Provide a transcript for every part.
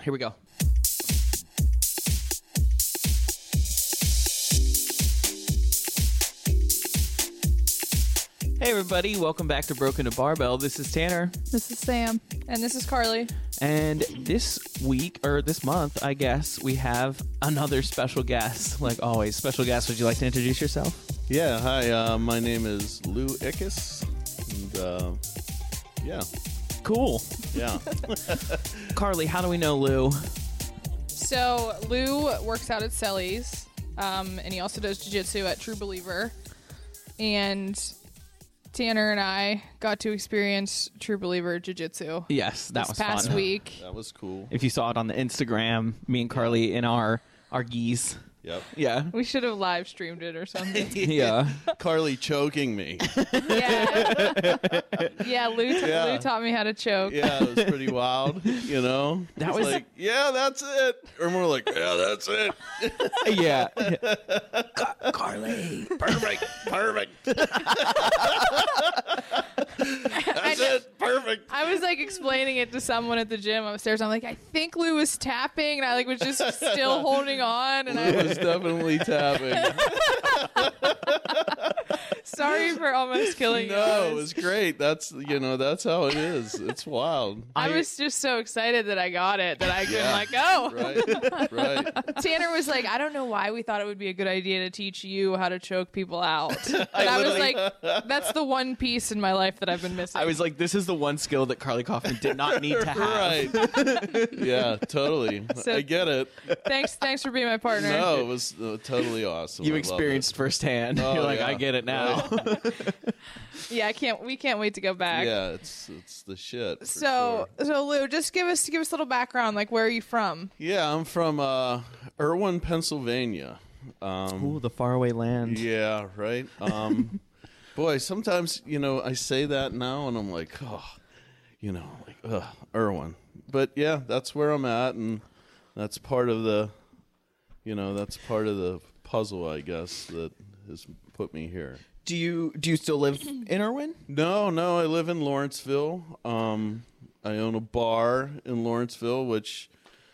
Here we go. Hey everybody, welcome back to Broken to Barbell. This is Tanner. This is Sam. And this is Carly. And this week, or this month, I guess, we have another special guest. Like always, special guest. Would you like to introduce yourself? Yeah, hi, my name is Lou Ickes, and, yeah. Cool. Yeah. Carly, how do we know Lou? So Lou works out at Selly's, and he also does jiu-jitsu at True Believer. And Tanner and I got to experience True Believer jiu-jitsu. Yes, that was this past fun. week. That was cool. If you saw it on the Instagram, me and Carly in our gis. Yep. Yeah. We should have live streamed it or something. Yeah. Carly choking me. Yeah. Yeah, Lou taught me how to choke. Yeah, it was pretty wild, you know? That It's was like, yeah, that's it. Or more like, yeah, that's it. Yeah. Carly. Perfect. That's it. Perfect. I was like explaining it to someone at the gym upstairs. I'm like, I think Lou was tapping, and I like was just still holding on. And It I was definitely tapping. sorry for almost killing you. No, it was great. That's, that's how it is. It's wild. I was just so excited that I got it that I couldn't Yeah. let go. Right. Tanner was like, I don't know why we thought it would be a good idea to teach you how to choke people out. And I was like, that's the one piece in my life that I've been missing. I was like, this is the one skill that Carly Kaufman did not need to have. Right. Yeah, totally. So- I get it. Thanks for being my partner. No, it was totally awesome. You I experienced firsthand. Oh, You're like, yeah. I get it now. Right. Yeah, we can't wait to go back. Yeah, it's the shit. For So sure. Lou, just give us a little background. Like, where are you from? Yeah, I'm from Irwin, Pennsylvania. Ooh, the faraway land. Yeah, right. Boy, sometimes I say that now, and I'm like, Irwin. But yeah, that's where I'm at, and that's part of the puzzle, I guess, that has put me here. Do you still live in Irwin? No, I live in Lawrenceville. I own a bar in Lawrenceville, which,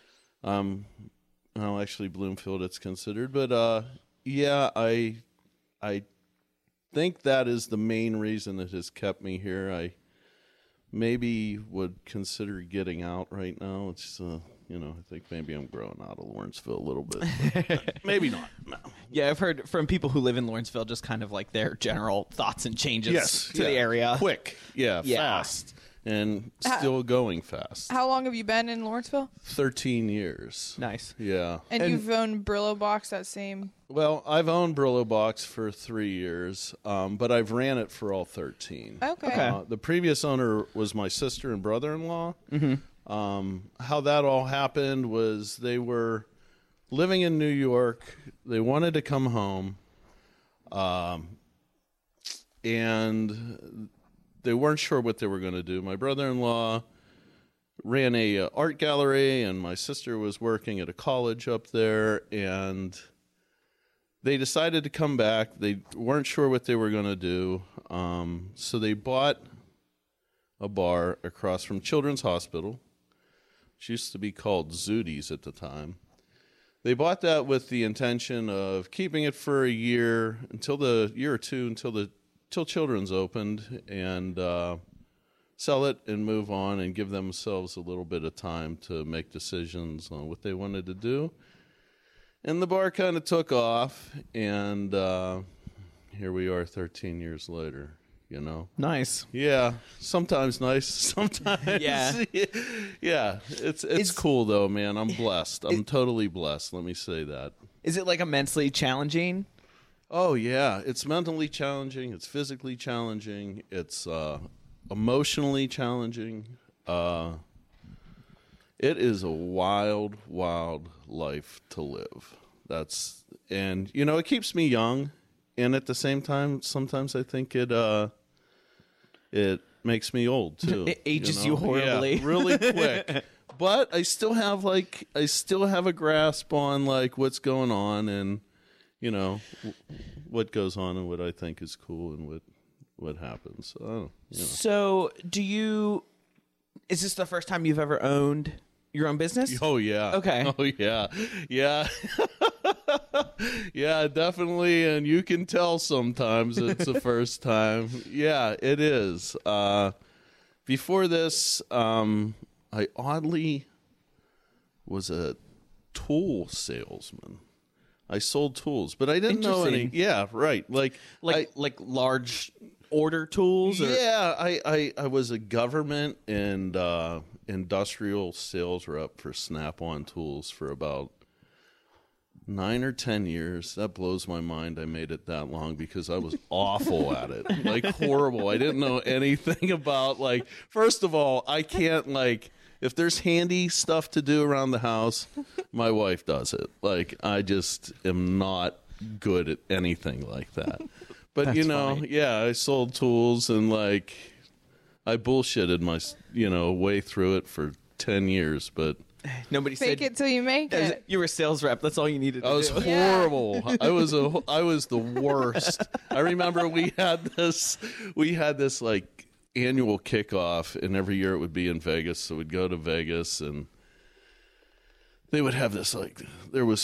actually Bloomfield it's considered, but yeah, I think that is the main reason that has kept me here. I maybe would consider getting out right now. It's I think maybe I'm growing out of Lawrenceville a little bit. Maybe not. No. Yeah, I've heard from people who live in Lawrenceville just kind of like their general thoughts and changes to the area. Quick. Yeah, fast. And still going fast. How long have you been in Lawrenceville? 13 years. Nice. Yeah. And you've owned Brillo Box that same. Well, I've owned Brillo Box for 3 years, but I've ran it for all 13. Okay. The previous owner was my sister and brother-in-law. Mm-hmm. How that all happened was they were living in New York. They wanted to come home, and they weren't sure what they were going to do. My brother-in-law ran a art gallery, and my sister was working at a college up there, and they decided to come back. They weren't sure what they were going to do, so they bought a bar across from Children's Hospital, which used to be called Zooties at the time. They bought that with the intention of keeping it for a year, until Children's opened, and sell it and move on and give themselves a little bit of time to make decisions on what they wanted to do. And the bar kind of took off, and here we are 13 years later, Nice. Yeah, sometimes nice, sometimes. Yeah. Yeah, it's cool, though, man. I'm blessed. I'm totally blessed, let me say that. Is it like immensely challenging? Oh, yeah. It's mentally challenging. It's physically challenging. It's emotionally challenging. It is a wild, wild life to live. And it keeps me young, and at the same time, sometimes I think it makes me old too. It ages you horribly. Yeah, really quick. But I still have a grasp on what's going on, and what goes on, and what I think is cool, and what happens. So, is this the first time you've ever owned your own business? Oh yeah. Okay. Oh yeah. Yeah. Yeah, definitely. And you can tell sometimes it's the first time. Yeah, it is. Before this, I oddly was a tool salesman. I sold tools, but I didn't know any. Yeah, right. Like large order tools? Or? Yeah, I was a government and industrial sales rep for Snap-on Tools for about 9 or 10 years. That blows my mind I made it that long because I was awful at it. Like, horrible. I didn't know anything about, like, first of all, I can't, like, if there's handy stuff to do around the house, my wife does it. Like, I just am not good at anything like that. But, That's you know, funny. yeah, I sold tools and, like, I bullshitted my, way through it for 10 years, but Nobody Fake said it till you make it. you were a sales rep. That's all you needed to I was do. horrible. I was the worst. I remember we had this like annual kickoff, and every year it would be in Vegas. So we'd go to Vegas, and they would have this, like, there was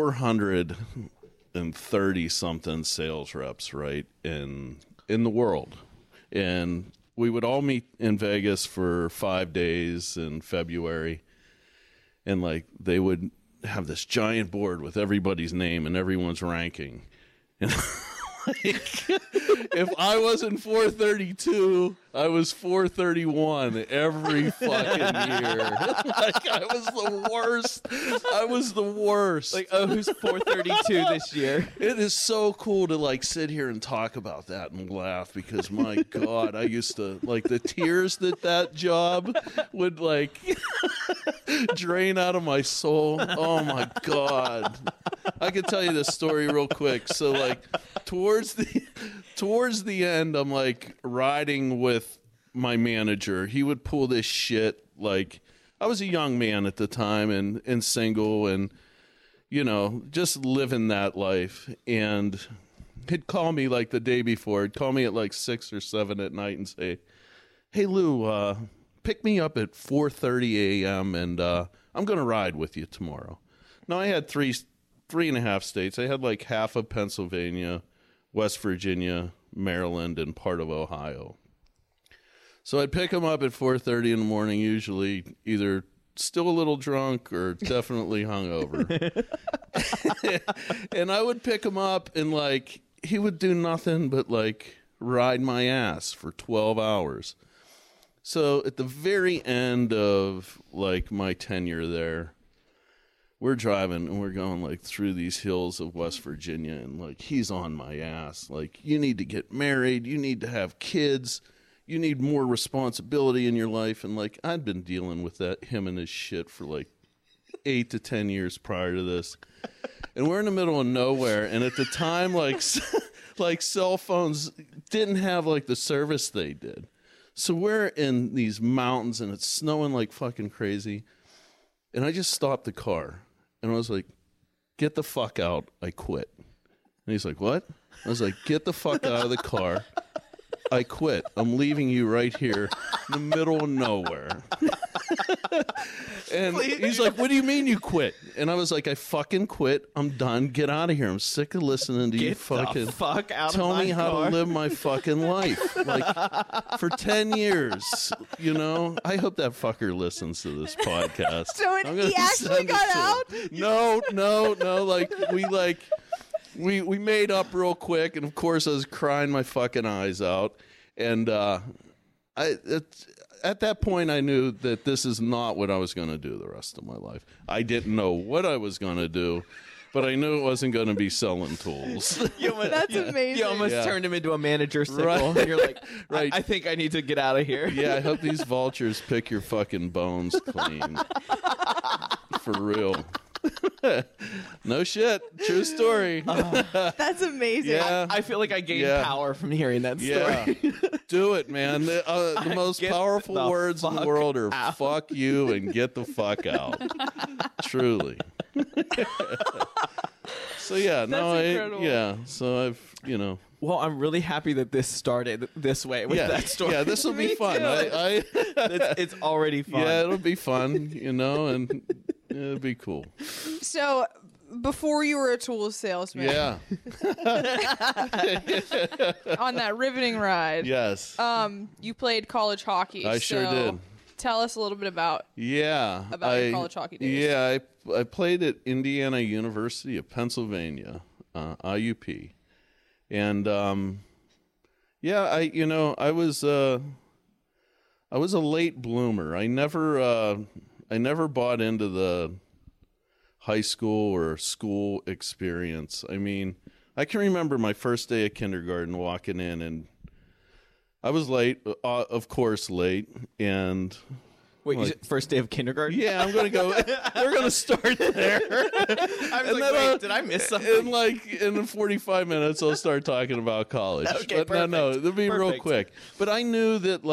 430 something sales reps, right, in the world, and we would all meet in Vegas for 5 days in February. And, like, they would have this giant board with everybody's name and everyone's ranking. And, like, if I wasn't 432, I was 431 every fucking year. Like, I was the worst. I was the worst. Like, oh, who's 432 this year? It is so cool to, like, sit here and talk about that and laugh because, my God, I used to, like, the tears that job would, like, drain out of my soul. Oh, my God. I could tell you this story real quick. So, like, towards the end, I'm, like, riding with my manager. He would pull this shit. Like, I was a young man at the time and single and, just living that life. And he'd call me, like, the day before. He'd call me at, like, 6 or 7 at night and say, "Hey, Lou, pick me up at 4:30 a.m. and I'm going to ride with you tomorrow." Now, I had three and a half states. I had, like, half of Pennsylvania, West Virginia, Maryland, and part of Ohio. So I'd pick him up at 4:30 in the morning, usually either still a little drunk or definitely hungover. And I would pick him up and, like, he would do nothing but, like, ride my ass for 12 hours. So at the very end of, like, my tenure there, we're driving and we're going, like, through these hills of West Virginia, and, like, he's on my ass. Like, you need to get married. You need to have kids. You need more responsibility in your life. And, like, I'd been dealing with him and his shit for, like, 8 to 10 years prior to this. And we're in the middle of nowhere. And at the time, like, like, cell phones didn't have, like, the service they did. So we're in these mountains and it's snowing like fucking crazy. And I just stopped the car. And I was like, "Get the fuck out. I quit." And he's like, "What?" I was like, "Get the fuck out of the car. I quit. I'm leaving you right here in the middle of nowhere." And he's like, "What do you mean you quit?" And I was like, "I fucking quit. I'm done. Get out of here. I'm sick of listening to you fucking fuck out tell of my me how car. to live my fucking life." Like, for 10 years, I hope that fucker listens to this podcast. So I'm gonna he actually send it got to out? him. No. We made up real quick, and of course I was crying my fucking eyes out. And at that point, I knew that this is not what I was going to do the rest of my life. I didn't know what I was going to do, but I knew it wasn't going to be selling tools. That's amazing. You almost Yeah. turned him into a manager sickle. Right. And you're like, Right. I think I need to get out of here. Yeah, I hope these vultures pick your fucking bones clean. For real. No shit. True story. That's amazing. Yeah. I feel like I gained Yeah. power from hearing that story. Yeah. Do it, man. The most Get powerful the words in the fuck world are out. "fuck you" and "get the fuck out." Truly. So yeah, That's incredible. So I've Well, I'm really happy that this started this way with that story. Yeah, this will be fun. It's already fun. Yeah, it'll be fun, and it'll be cool. So, before you were a tools salesman, Yeah. on that riveting ride, Yes. you played college hockey. I sure did. Tell us a little bit about Yeah. your college hockey days. Yeah, I played at Indiana University of Pennsylvania, IUP. And I was a late bloomer. I never bought into the high school or school experience. I mean, I can remember my first day of kindergarten walking in, and I was late, of course late, and Wait, you said first day of kindergarten? yeah, I'm going to go. We're going to start there. I was like, wait, did I miss something? In 45 minutes, I'll start talking about college. Okay, but no, it'll be real Perfect. quick. But I knew that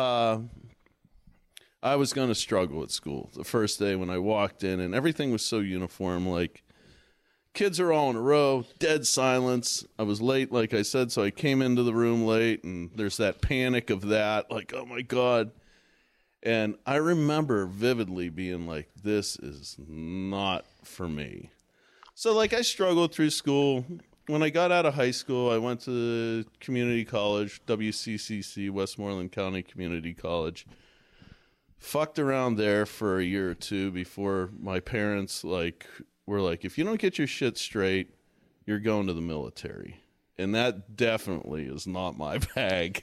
I was going to struggle at school the first day when I walked in, and everything was so uniform. Like, kids are all in a row, dead silence. I was late, like I said, so I came into the room late, and there's that panic of that, like, oh my God. And I remember vividly being like, this is not for me. So, I struggled through school. When I got out of high school, I went to community college, WCCC, Westmoreland County Community College. Fucked around there for a year or two before my parents, were like, if you don't get your shit straight, you're going to the military. And that definitely is not my bag.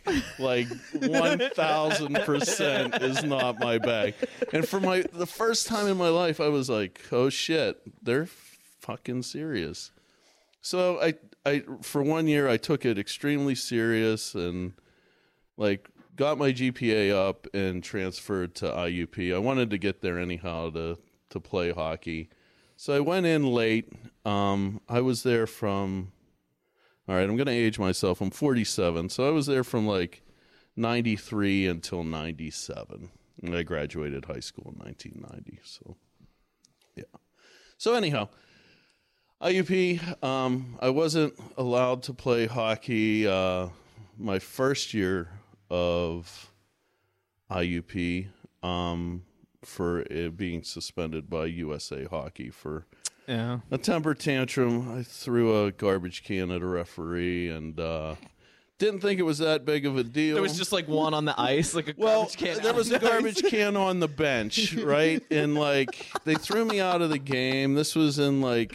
1,000% is not my bag. And for the first time in my life, I was like, oh shit, they're fucking serious. So I for 1 year, I took it extremely serious and got my GPA up and transferred to IUP. I wanted to get there anyhow to play hockey. So I went in late. I was there from... All right, I'm going to age myself. I'm 47, so I was there from 93 until 97. And I graduated high school in 1990, so yeah. So anyhow, IUP, I wasn't allowed to play hockey my first year of IUP for it being suspended by USA Hockey for... Yeah. a temper tantrum. I threw a garbage can at a referee and didn't think it was that big of a deal. There was just one on the ice, a garbage can. There was a garbage can on the bench, right? And they threw me out of the game. This was in a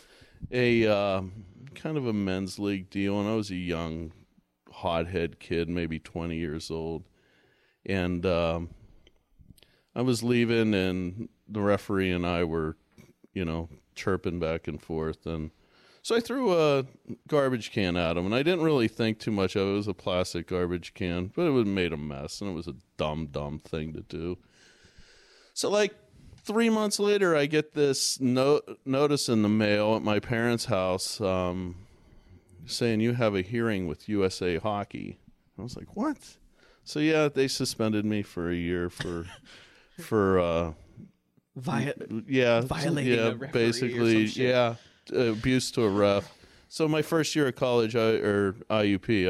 kind of a men's league deal, and I was a young hothead kid, maybe 20 years old. And I was leaving, and the referee and I were, chirping back and forth, and so I threw a garbage can at him, and I didn't really think too much of it. It was a plastic garbage can, but it would made a mess, and it was a dumb thing to do. So 3 months later, I get this notice in the mail at my parents' house saying you have a hearing with USA Hockey. I was like, what? So yeah, they suspended me for a year for violating a referee basically, or some shit. Abuse to a ref. So my first year of college, or IUP,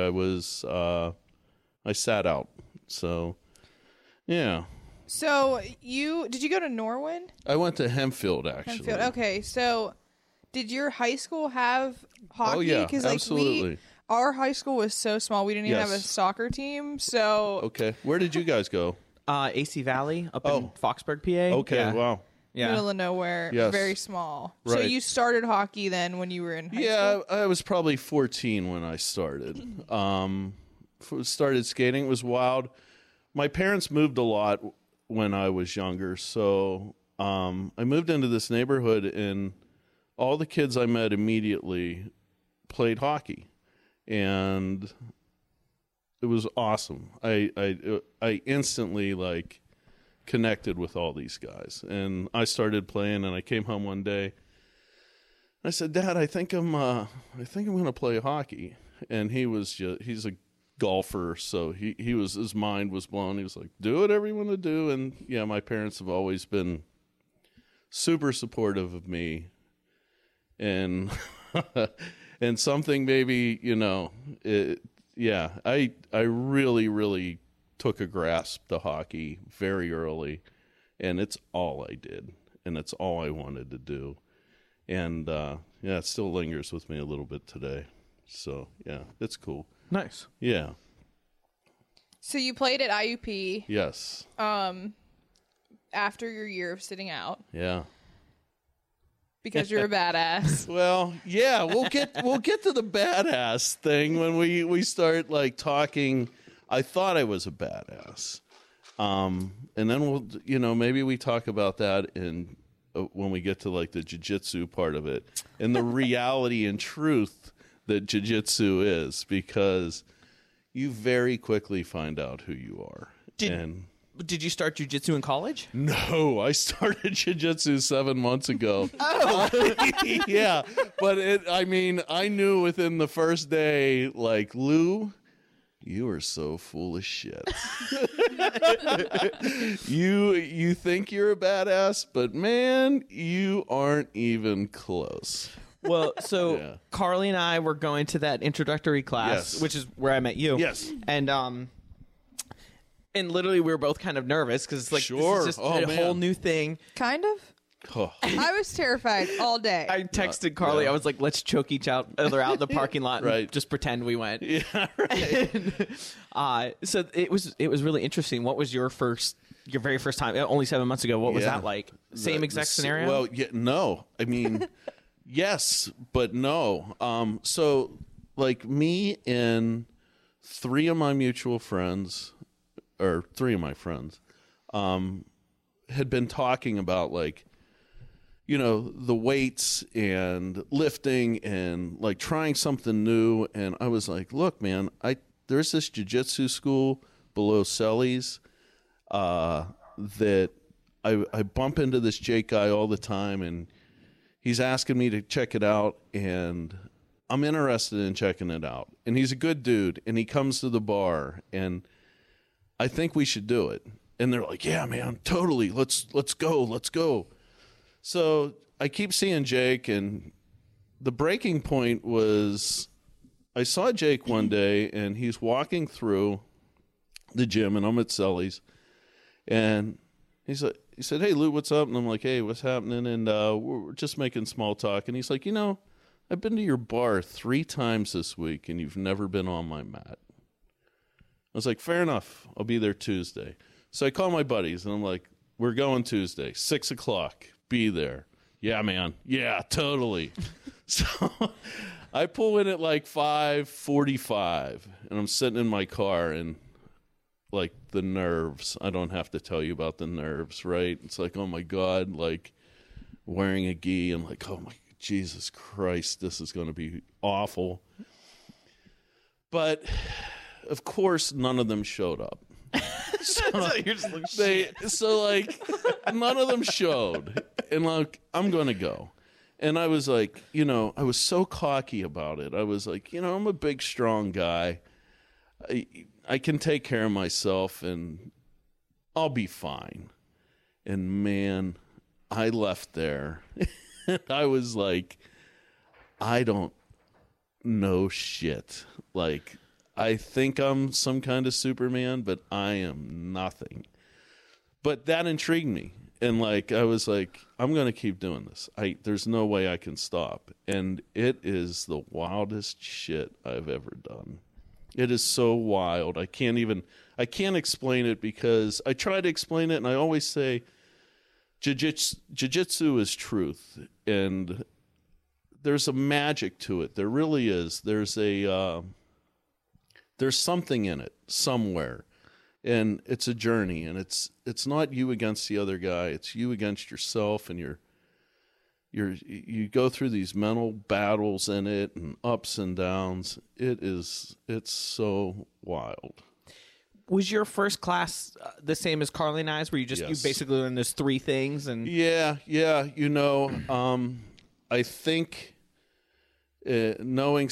I sat out. So, yeah. So did you go to Norwin? I went to Hempfield, actually. Hempfield. Okay, so did your high school have hockey? Oh yeah, 'Cause, absolutely. our high school was so small, we didn't even Yes. have a soccer team. So Okay, where did you guys go? AC Valley up in Foxburg, PA. Okay, Yeah. wow. Yeah. middle of nowhere, Yes. very small. So Right. you started hockey then when you were in high Yeah, school? I was probably 14 when I started. Started skating. It was wild. My parents moved a lot when I was younger, so I moved into this neighborhood, and all the kids I met immediately played hockey, and it was awesome. I instantly connected with all these guys, and I started playing, and I came home one day. I said, Dad, I think I'm going to play hockey. And he's a golfer, so his mind was blown. He was like, do whatever you want to do. And yeah, my parents have always been super supportive of me. And and something maybe, I really, really took a grasp to hockey very early, and it's all I did, and it's all I wanted to do. And, it still lingers with me a little bit today. So, yeah, it's cool. Nice. Yeah. So you played at IUP Yes. after your year of sitting out Yeah. because you're a badass. Well, yeah, we'll get to the badass thing when we start like talking. I thought I was a badass, and then we'll maybe we talk about that in when we get to like the jiu-jitsu part of it and the reality and truth that jiu-jitsu is, because you very quickly find out who you are. Did you start jiu-jitsu in college? No, I started jiu-jitsu 7 months ago. Oh. Yeah, but I knew within the first day, like, Lou, you are so full of shit. You think you're a badass, but man, you aren't even close. Well, so Yeah. Carly and I were going to that introductory class, Yes. which is where I met you. Yes. And literally we were both kind of nervous because it's like Sure. this is just Oh, a man. whole new thing. Kind of. Oh, I was terrified all day. I texted Carly. yeah. I was like, "Let's choke each other out in the parking lot, and Right. just pretend we went." yeah, right. So it was really interesting. What was your very first time? Only 7 months ago. What was Yeah. that like? Same exact scenario. Well, yeah, no. I mean, yes, but no. So, like, me and three of my friends, had been talking about, like, the weights and lifting and like trying something new. And I was like, look, man, there's this jiu-jitsu school below Selly's that I bump into this Jake guy all the time, and he's asking me to check it out, and I'm interested in checking it out. And he's a good dude, and he comes to the bar, and I think we should do it. And they're like, yeah, man, totally. Let's go. So I keep seeing Jake, and the breaking point was I saw Jake one day, and he's walking through the gym, and I'm at Selly's, and he said, hey, Lou, what's up? And I'm like, hey, what's happening? And we're just making small talk. And he's like, I've been to your bar 3 times this week, and you've never been on my mat. I was like, fair enough. I'll be there Tuesday. So I call my buddies, and I'm like, we're going Tuesday, 6 o'clock. Be there. Yeah, man. Yeah, totally. So I pull in at like 5:45, and I'm sitting in my car, and like the nerves. I don't have to tell you about the nerves, right? It's like, oh my God, like wearing a gi. I'm like, oh my Jesus Christ, this is going to be awful. But of course, none of them showed up. So you're just like, none of them showed, and like, I'm gonna go. And I was like, I was so cocky about it. I was like, I'm a big, strong guy. I can take care of myself, and I'll be fine. And man, I left there. I was like, I don't know shit. Like, I think I'm some kind of Superman, but I am nothing. But that intrigued me. And like, I was like, I'm going to keep doing this. There's no way I can stop. And it is the wildest shit I've ever done. It is so wild. I can't explain it, because I try to explain it, and I always say jiu-jitsu is truth. And there's a magic to it. There really is. There's something in it somewhere, and it's a journey, and it's not you against the other guy. It's you against yourself, and you go through these mental battles in it, and ups and downs. It's so wild. Was your first class the same as Carly and I's, where you Yes. basically learned those 3 things? And Yeah. I think knowing,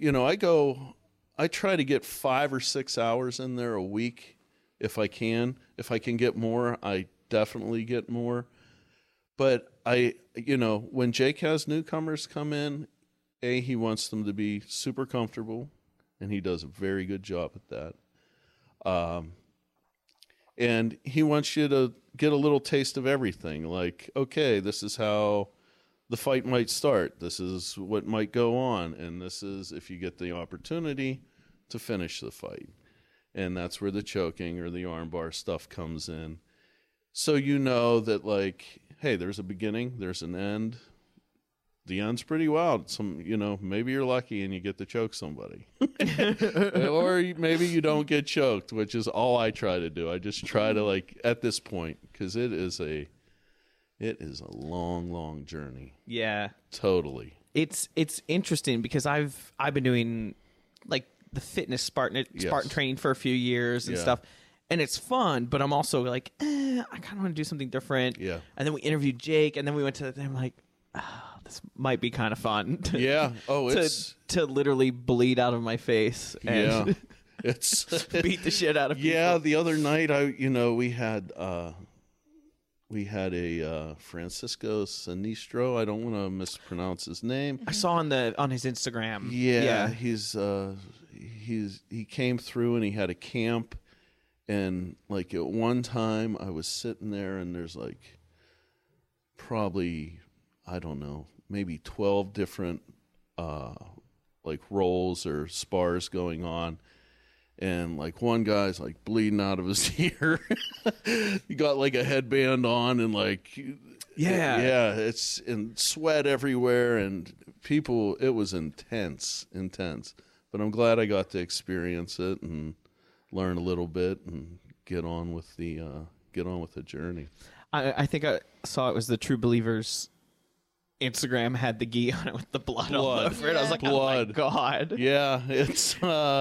I try to get 5 or 6 hours in there a week if I can. If I can get more, I definitely get more. But when Jake has newcomers come in, he wants them to be super comfortable, and he does a very good job at that. And he wants you to get a little taste of everything. Like, okay, this is how the fight might start. This is what might go on. And this is if you get the opportunity to finish the fight. And that's where the choking or the armbar stuff comes in. So you know that, like, hey, there's a beginning, there's an end. The end's pretty wild. Maybe you're lucky and you get to choke somebody. Or maybe you don't get choked, which is all I try to do. I just try to, like, at this point, because it is a long, long journey. Yeah. Totally. It's interesting because I've been doing, like, the fitness Spartan training for a few years and stuff. And it's fun, but I'm also like, I kind of want to do something different. Yeah. And then we interviewed Jake, and then we went to I'm like, this might be kind of fun. Yeah. Oh, it's to literally bleed out of my face and it's beat the shit out of people. Yeah, the other night we had a Francisco Sinistro. I don't want to mispronounce his name. I saw on his Instagram. Yeah. He came through and he had a camp, and like at one time I was sitting there and there's like probably, I don't know, maybe 12 different like rolls or spars going on. And like one guy's like bleeding out of his ear. He got like a headband on and like, it's and sweat everywhere and people, it was intense. But I'm glad I got to experience it and learn a little bit and get on with the journey. I think I saw it was the True Believers Instagram had the gi on it with the blood all over it. I was like, oh my God. Yeah, it's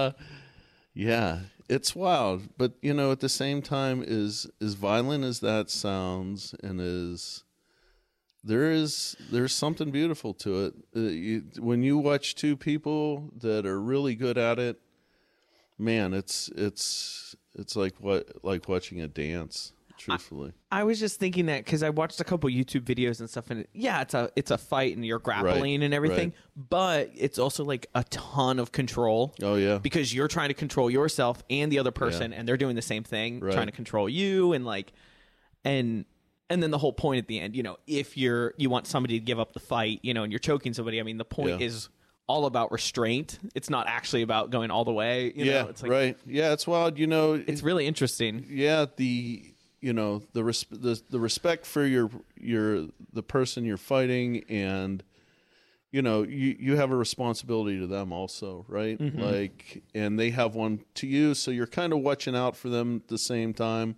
it's wild. But at the same time, as violent as that sounds, and there's something beautiful to it. When you watch two people that are really good at it, man, it's like watching a dance. Truthfully, I was just thinking that because I watched a couple YouTube videos and stuff, and it's a fight and you're grappling and everything, but it's also like a ton of control. Oh yeah, because you're trying to control yourself and the other person, and they're doing the same thing, trying to control you, and like, and then the whole point at the end, if you want somebody to give up the fight, and you're choking somebody, I mean, the point is all about restraint. It's not actually about going all the way. It's like, right. Yeah, it's wild. It's really interesting. Yeah, the respect for the person you're fighting, and you have a responsibility to them also, right? Mm-hmm. Like, and they have one to you, so you're kind of watching out for them at the same time.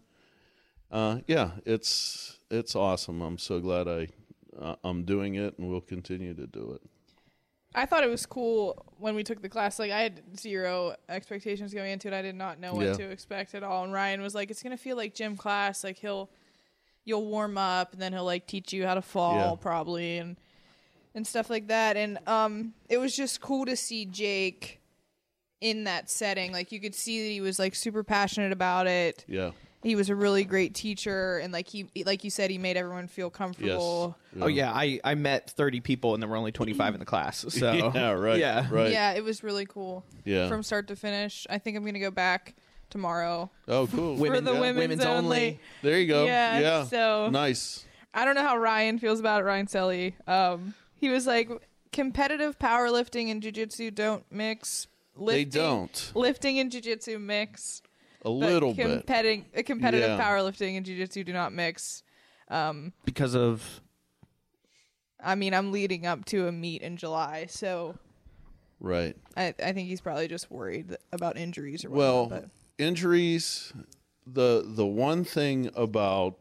It's awesome. I'm so glad I'm doing it, and will continue to do it. I thought it was cool when we took the class. Like, I had zero expectations going into it. I did not know what to expect at all. And Ryan was like, it's going to feel like gym class. Like, you'll warm up, and then he'll, like, teach you how to fall probably and stuff like that. And it was just cool to see Jake in that setting. Like, you could see that he was, like, super passionate about it. Yeah. He was a really great teacher, and like you said, he made everyone feel comfortable. Yes. Oh yeah, I met 30 people and there were only 25 in the class. So yeah, right. Yeah. Right. Yeah, it was really cool. Yeah. From start to finish. I think I'm gonna go back tomorrow. Oh, cool. For the women's only. There you go. Yeah. So nice. I don't know how Ryan feels about it. Ryan Selly. He was like, competitive powerlifting and jiu-jitsu don't mix. They don't. Lifting and jiu-jitsu mix. A little bit. Competitive powerlifting and jiu-jitsu do not mix. Because of... I mean, I'm leading up to a meet in July, so... Right. I think he's probably just worried about injuries or whatnot. Well, injuries, the one thing about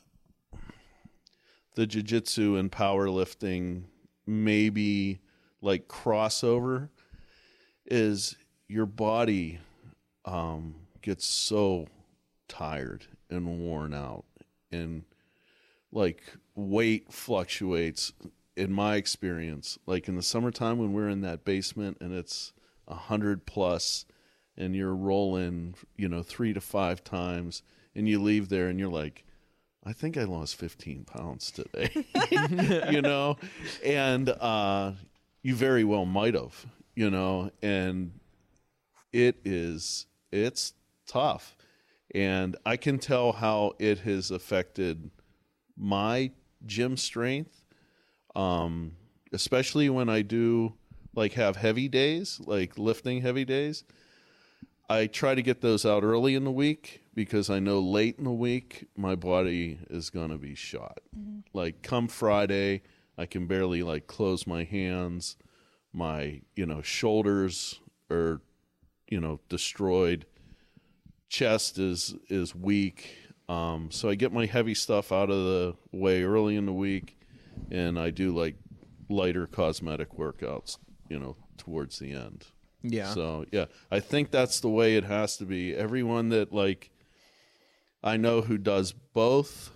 the jiu-jitsu and powerlifting, maybe like crossover, is your body... gets so tired and worn out, and like weight fluctuates in my experience. Like in the summertime when we're in that basement and it's 100 plus and you're rolling 3 to 5 times, and you leave there and you're like, I think I lost 15 pounds today. And you very well might have, and it's tough. And I can tell how it has affected my gym strength, especially when I do have heavy days, like lifting heavy days. I try to get those out early in the week because I know late in the week my body is going to be shot. Mm-hmm. Like come Friday, I can barely close my hands. My, shoulders are, destroyed. Chest is weak. So I get my heavy stuff out of the way early in the week, and I do lighter cosmetic workouts, towards the end. Yeah. So, yeah, I think that's the way it has to be. Everyone that, I know who does both,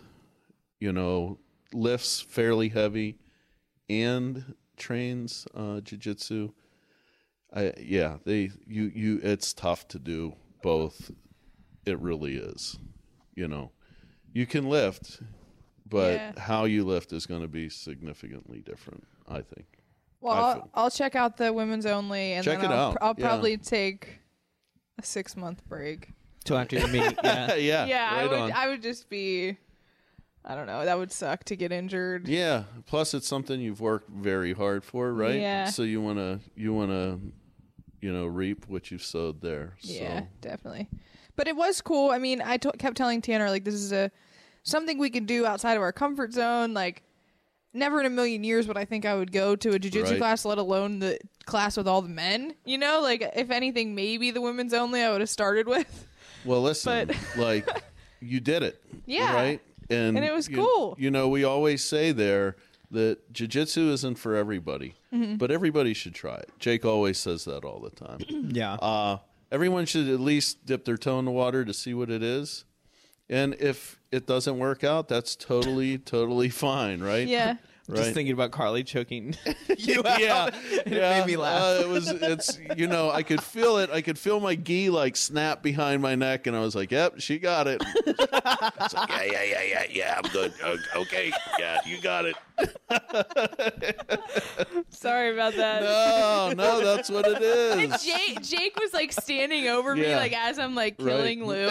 lifts fairly heavy and trains jiu-jitsu. It's tough to do both. It really is. You can lift, but how you lift is going to be significantly different, I think. Well, I'll check out the women's only, and check then I'll Yeah. probably take a 6-month break. Till after you meet. Yeah. Yeah, right I would just be, I don't know, that would suck to get injured. Yeah. Plus, it's something you've worked very hard for, right? Yeah. So you wanna reap what you've sowed there. Yeah, So. definitely. But it was cool. I mean, I kept telling Tanner, this is something we can do outside of our comfort zone. Never in a million years would I think I would go to a jiu-jitsu class, let alone the class with all the men. If anything, maybe the women's only I would have started with. Well, listen, you did it. Yeah. Right? And it was cool. We always say there that jiu-jitsu isn't for everybody, but everybody should try it. Jake always says that all the time. Yeah. Everyone should at least dip their toe in the water to see what it is. And if it doesn't work out, that's totally, totally fine, right? Yeah. Right? Just thinking about Carly choking you out. Yeah, It made me laugh. I could feel it. I could feel my gi snap behind my neck, and I was like, "Yep, she got it." It's like, yeah, I'm good. Okay, yeah, you got it. Sorry about that. No, that's what it And is. Jake was standing over me Yeah. as I'm killing Lou.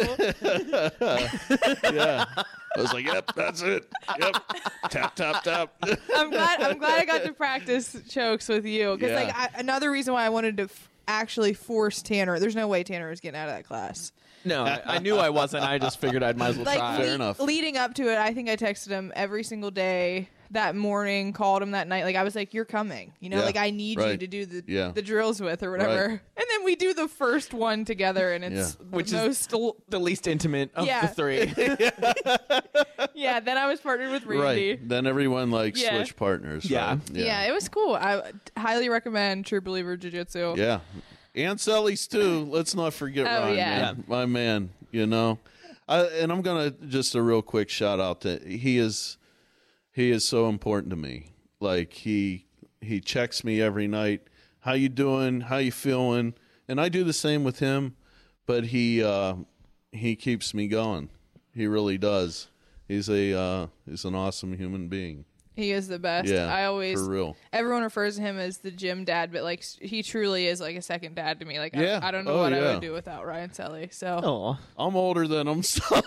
Yeah, I was like, "Yep, that's it. Yep, tap, tap, tap." I'm glad I got to practice chokes with you because Yeah. another reason why I wanted to actually force Tanner. There's no way Tanner was getting out of that class. No, I knew I wasn't. I just figured I might as well try. Fair enough. Leading up to it, I think I texted him every single day that morning, called him that night. I was like, "You're coming. Yeah, I need you right. to do the Yeah. the drills with or whatever." Right. And then we do the first one together, and it's Which the is most. the least intimate of Yeah. the three. Yeah. Then I was partnered with Randy. Right. Then everyone Yeah. switch partners. Yeah. Right? Yeah, it was cool. I highly recommend True Believer Jiu-Jitsu. Yeah. And Sully's too. Let's not forget Oh, Ryan. yeah. Man. My man, and I'm going to just a real quick shout out to he is so important to me. He checks me every night. How you doing? How you feeling? And I do the same with him, but he keeps me going. He really does. He's an awesome human being. He is the best. Yeah, I always for real. Everyone refers to him as the gym dad, but he truly is a second dad to me. Yeah. I don't know Oh, what I yeah. would do without Ryan Selly. So Oh, I'm older than him, so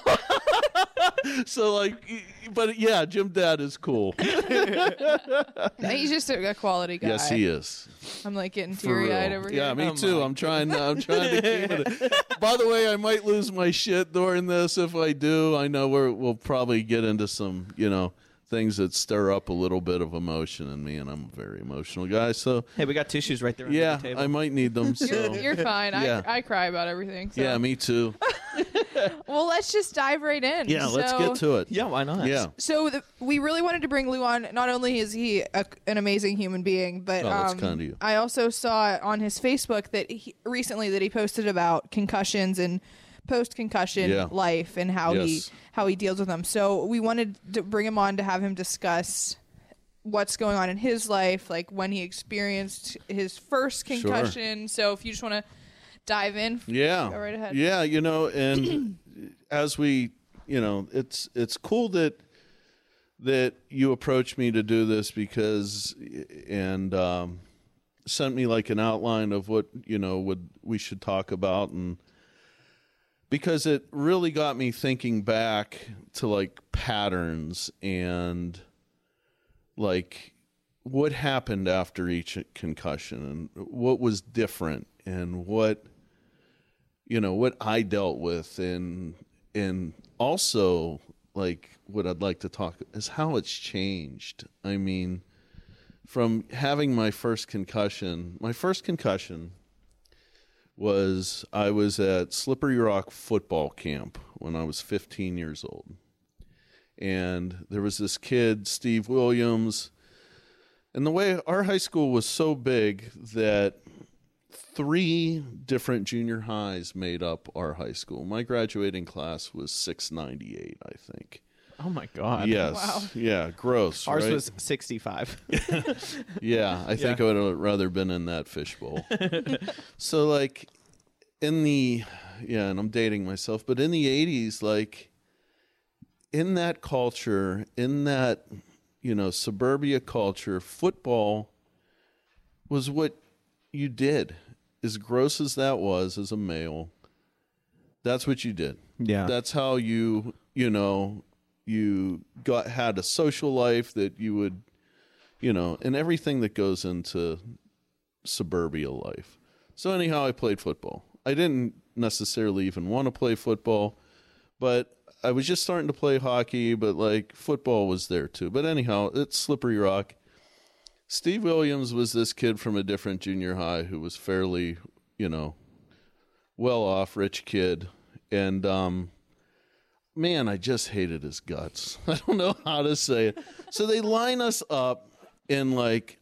but yeah, Jim Dad is cool. he's just a quality guy. Yes, he is. I'm getting For teary eyed real. over here. Yeah, me Oh, too. my I'm trying to keep it. By the way, I might lose my shit during this. If I do, I know we'll probably get into some, things that stir up a little bit of emotion in me, and I'm a very emotional guy. So hey, we got tissues right there. yeah, on the table. I might need them. So You're fine. Yeah. I cry about everything. So. yeah, me too. Well, let's just dive right in. Yeah, let's get to it. Yeah, why not? Yeah. So we really wanted to bring Lou on. Not only is he an amazing human being, but Oh, that's kind of you. I also saw on his Facebook that recently he posted about concussions and post-concussion Yeah. life and how Yes. he deals with them. So we wanted to bring him on to have him discuss what's going on in his life, when he experienced his first concussion. So if you just want to dive in, Yeah. go right ahead. Yeah, and as we, it's cool that you approached me to do this because, and sent me like an outline of what, we should talk about, and because it really got me thinking back to like patterns and like what happened after each concussion and what was different and what I dealt with, and also like what I'd like to talk is how it's changed. I mean, from having my first concussion was I was at Slippery Rock football camp when I was 15 years old. And there was this kid, Steve Williams. And the way our high school was so big that 3 different junior highs made up our high school. My graduating class was 698, I think. Oh my God. Yes. Wow. Yeah, gross. Ours right? was 65. Yeah, I think I would have rather been in that fishbowl. So like and I'm dating myself, but in the 80s, like in that culture, in that, suburbia culture, football was what you did. As gross as that was as a male, that's what you did. Yeah. That's how you had a social life that you would, and everything that goes into suburbia life. So anyhow, I played football. I didn't necessarily even want to play football, but I was just starting to play hockey, but like football was there too. But anyhow, it's Slippery Rock. Steve Williams was this kid from a different junior high who was fairly, well-off, rich kid. And, man, I just hated his guts. I don't know how to say it. So they line us up and, like,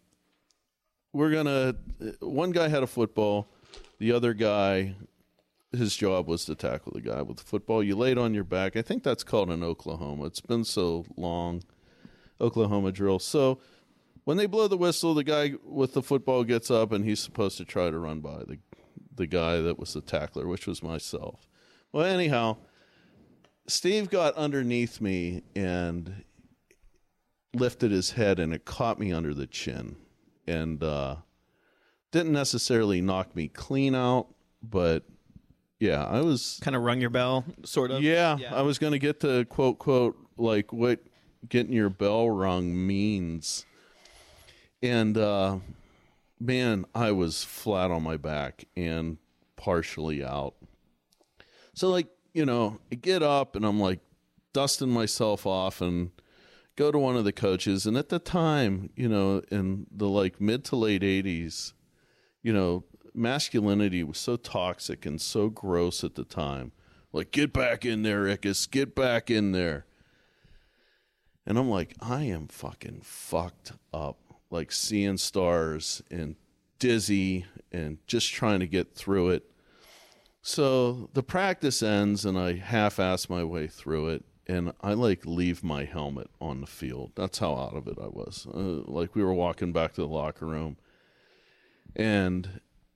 one guy had a football. The other guy, his job was to tackle the guy with the football. You laid on your back. I think that's called an Oklahoma. It's been so long. Oklahoma drill. So when they blow the whistle, the guy with the football gets up, and he's supposed to try to run by the guy that was the tackler, which was myself. Well, anyhow, Steve got underneath me and lifted his head, and it caught me under the chin. And didn't necessarily knock me clean out, but yeah, I was... Kind of rung your bell, sort of? Yeah, I was going to get to quote, like what getting your bell rung means. And, man, I was flat on my back and partially out. So, like, I get up and I'm, like, dusting myself off and go to one of the coaches. And at the time, in the, like, mid to late 80s, masculinity was so toxic and so gross at the time. Like, get back in there, Ickes, get back in there. And I'm like, I am fucking fucked up. Like seeing stars and dizzy and just trying to get through it. So the practice ends and I half-ass my way through it, and I like leave my helmet on the field. That's how out of it I was. Like we were walking back to the locker room, and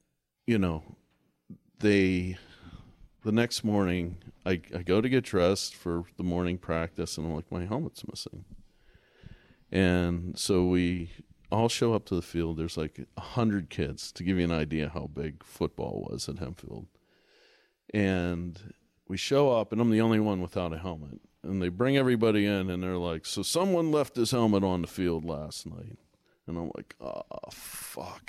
the next morning I go to get dressed for the morning practice, and I'm like, my helmet's missing. And so we all show up to the field. There's like 100 kids, to give you an idea how big football was at Hempfield. And we show up, and I'm the only one without a helmet. And they bring everybody in, and they're like, so someone left his helmet on the field last night. And I'm like, oh, fuck.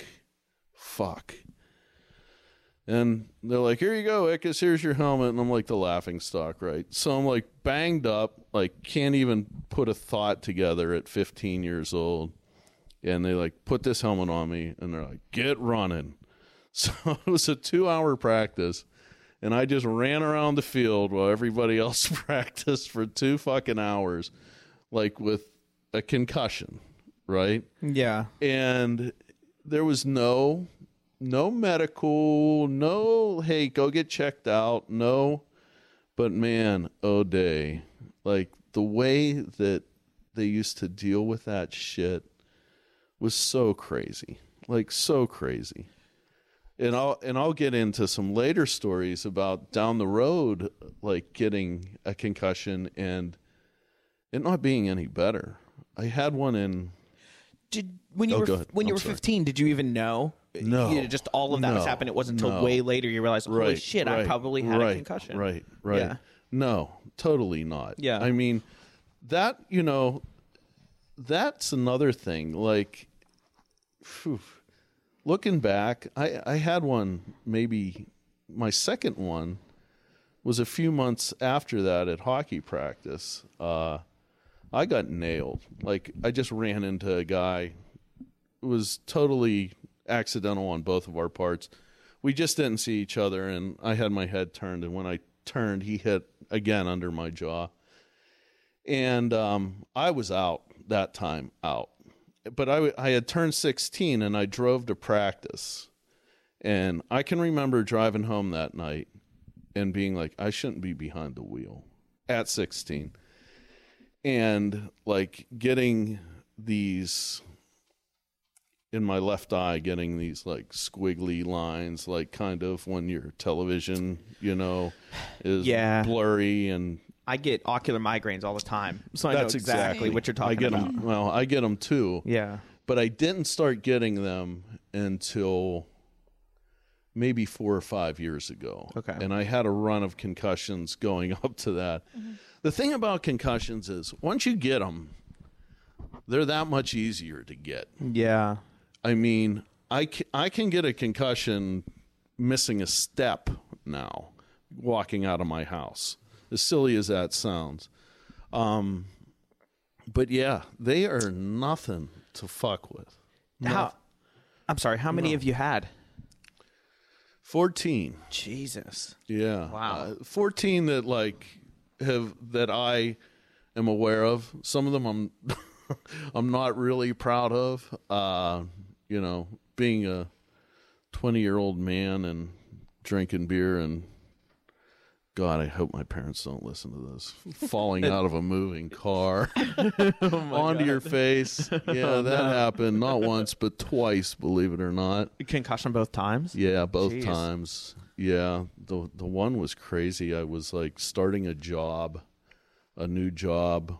And they're like, here you go, Ickes, here's your helmet. And I'm like the laughing stock, right? So I'm like banged up, like can't even put a thought together at 15 years old. And they like put this helmet on me, and they're like, get running. So it was a 2-hour practice, and I just ran around the field while everybody else practiced for 2 fucking hours, like with a concussion, right? Yeah. And there was no medical, no, hey, go get checked out, no. But man, oh day, like the way that they used to deal with that shit was so crazy, like so crazy. And I'll get into some later stories about down the road, like getting a concussion and it not being any better. I had one in when you go ahead. when you I'm were sorry. 15, did you even know? No. Just all of that was No. happening. It wasn't until No. way later you realized, holy Right, shit, I right, probably had right, a concussion. Right. Yeah. No, totally not. Yeah. I mean, that, that's another thing. Like, phew, looking back, I had one, maybe my second one was a few months after that at hockey practice. I got nailed. Like, I just ran into a guy. It was totally accidental on both of our parts. We just didn't see each other, and I had my head turned, and when I turned, he hit again under my jaw. And I was out that time, out. But I had turned 16, and I drove to practice. And I can remember driving home that night and being like, I shouldn't be behind the wheel at 16. And like getting these in my left eye, getting these like squiggly lines, like kind of when your television, is blurry. And I get ocular migraines all the time, so I know that's exactly what you're talking I get about. them. Well, I get them too. Yeah. But I didn't start getting them until maybe 4 or 5 years ago. Okay. And I had a run of concussions going up to that. The thing about concussions is once you get them, they're that much easier to get. Yeah. I mean, I can get a concussion missing a step now, walking out of my house, as silly as that sounds. But yeah, they are nothing to fuck with. I'm sorry, how many have you had? 14. Jesus. Yeah. Wow. 14 that I am aware of. Some of them I'm not really proud of. Being a 20-year-old man and drinking beer, and God, I hope my parents don't listen to this. Falling out of a moving car onto your face. Yeah, that happened not once but twice, believe it or not. Concussion both times? Yeah, both Jeez. times. Yeah, the one was crazy. I was like starting a new job,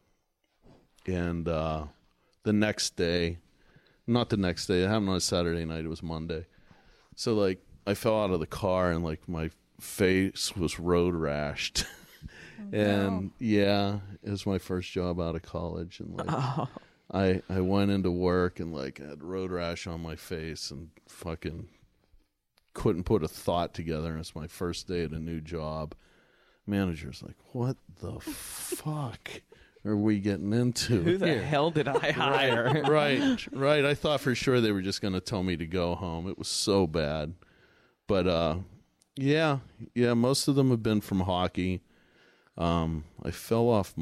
and the next day, not the next day, it happened on a Saturday night, it was Monday. So like I fell out of the car and like my face was road rashed. And yeah, it was my first job out of college, and like I went into work and like I had road rash on my face and fucking couldn't put a thought together. And it's my first day at a new job. Manager's like, what the fuck are we getting into? Who the hell did I hire? Right. I thought for sure they were just going to tell me to go home. It was so bad. But yeah, most of them have been from hockey. I fell off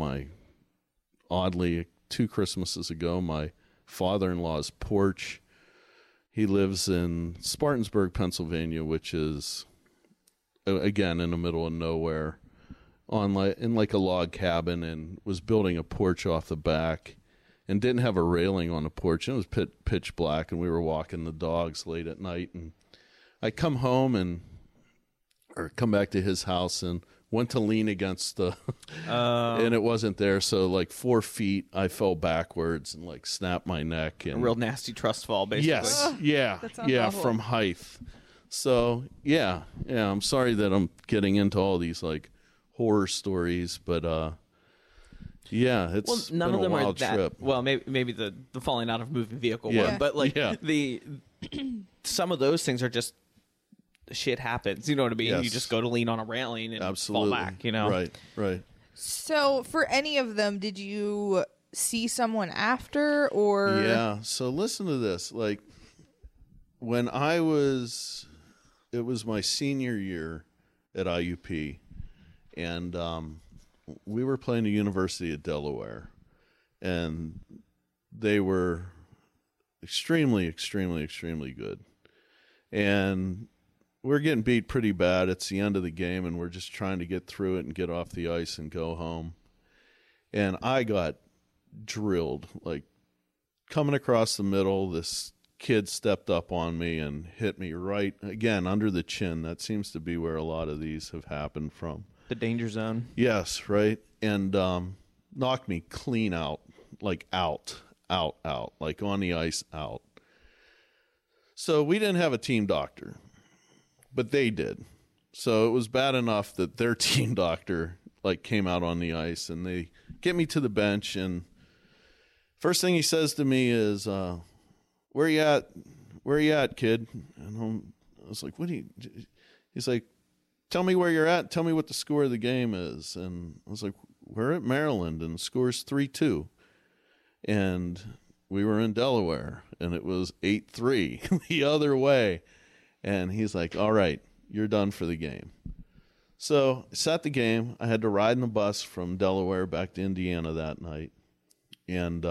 oddly, 2 Christmases ago, my father-in-law's porch. He lives in Spartansburg, Pennsylvania, which is, again, in the middle of nowhere, in like a log cabin, and was building a porch off the back and didn't have a railing on the porch. And it was pitch black, and we were walking the dogs late at night. And I come home or come back to his house and went to lean against the and it wasn't there. So like 4 feet, I fell backwards and like snapped my neck. And A real nasty trust fall, basically. yes, yeah, that sounds yeah, awful. from height. So yeah. I'm sorry that I'm getting into all these like horror stories, but yeah, it's Well, none been of them a are wild that. trip. Well, maybe the falling out of a moving vehicle Yeah. one, but like Yeah. the some of those things are just shit happens. You know what I mean? Yes. You just go to lean on a railing and Absolutely. fall back. You know, Right. So, for any of them, did you see someone after, or Yeah. So listen to this. Like when it was my senior year at IUP, and we were playing the University of Delaware, and they were extremely, extremely, extremely good. And we're getting beat pretty bad. It's the end of the game, and we're just trying to get through it and get off the ice and go home. And I got drilled, like coming across the middle. This kid stepped up on me and hit me right again under the chin. That seems to be where a lot of these have happened from. the danger zone. Yes, right. And knocked me clean out, like out out, like on the ice, out. So we didn't have a team doctor, but they did. So it was bad enough that their team doctor like came out on the ice, and they get me to the bench, and first thing he says to me is, where you at? Where you at, kid? And I was like, he's like, tell me where you're at. Tell me what the score of the game is. And I was like, we're at Maryland, and the score's 3-2. And we were in Delaware, and it was 8-3 the other way. And he's like, all right, you're done for the game. So I sat the game. I had to ride in the bus from Delaware back to Indiana that night. And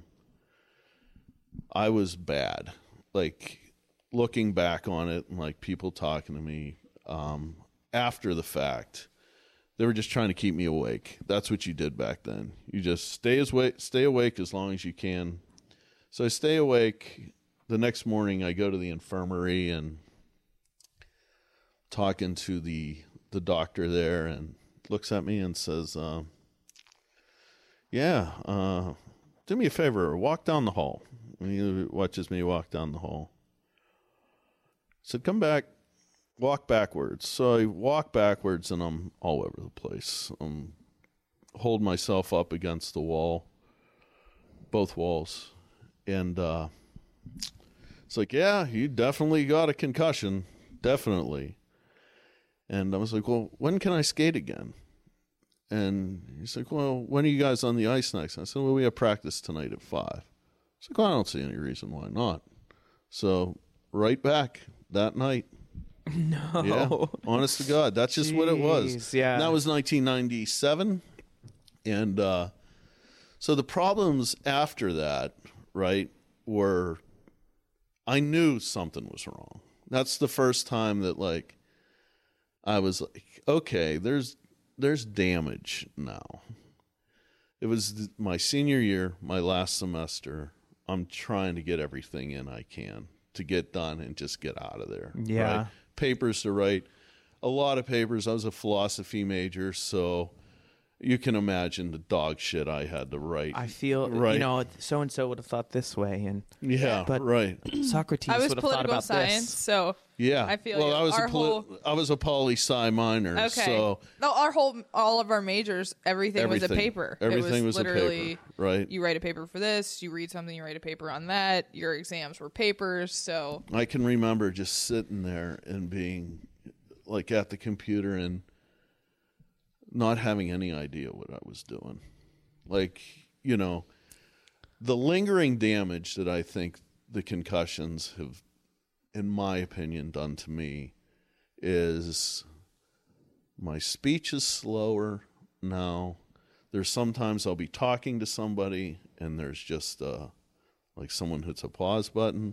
I was bad. Like, looking back on it, and like people talking to me after the fact, they were just trying to keep me awake. That's what you did back then. You just stay awake as long as you can. So I stay awake. The next morning, I go to the infirmary and talking to the doctor there, and looks at me and says, do me a favor, walk down the hall. And he watches me walk down the hall. Said, come back, walk backwards. So I walk backwards, and I'm all over the place. Hold myself up against the wall, both walls. And it's like, yeah, you definitely got a concussion, definitely. And I was like, well, when can I skate again? And he's like, well, when are you guys on the ice next? And I said, well, we have practice tonight at 5. He's like, well, I don't see any reason why not. So right back that night. No. Yeah, honest to God, that's just what it was. Yeah. And that was 1997. And so the problems after that, right, were I knew something was wrong. That's the first time that, like, I was like, okay, there's damage now. It was my senior year, my last semester. I'm trying to get everything in I can to get done and just get out of there. Yeah. Right? Papers to write. A lot of papers. I was a philosophy major, so you can imagine the dog shit I had to write. I feel, right. so and so would have thought this way, and but right. Socrates I was would have thought political about science, this. so Yeah. I feel well, like I was a poli-sci minor, okay. so No, all of our majors, everything was a paper. Everything was literally a paper, right? You write a paper for this, you read something, you write a paper on that. Your exams were papers, so I can remember just sitting there and being like at the computer and not having any idea what I was doing. Like, the lingering damage that I think the concussions have, in my opinion, done to me is my speech is slower now. There's sometimes I'll be talking to somebody and there's just like someone hits a pause button.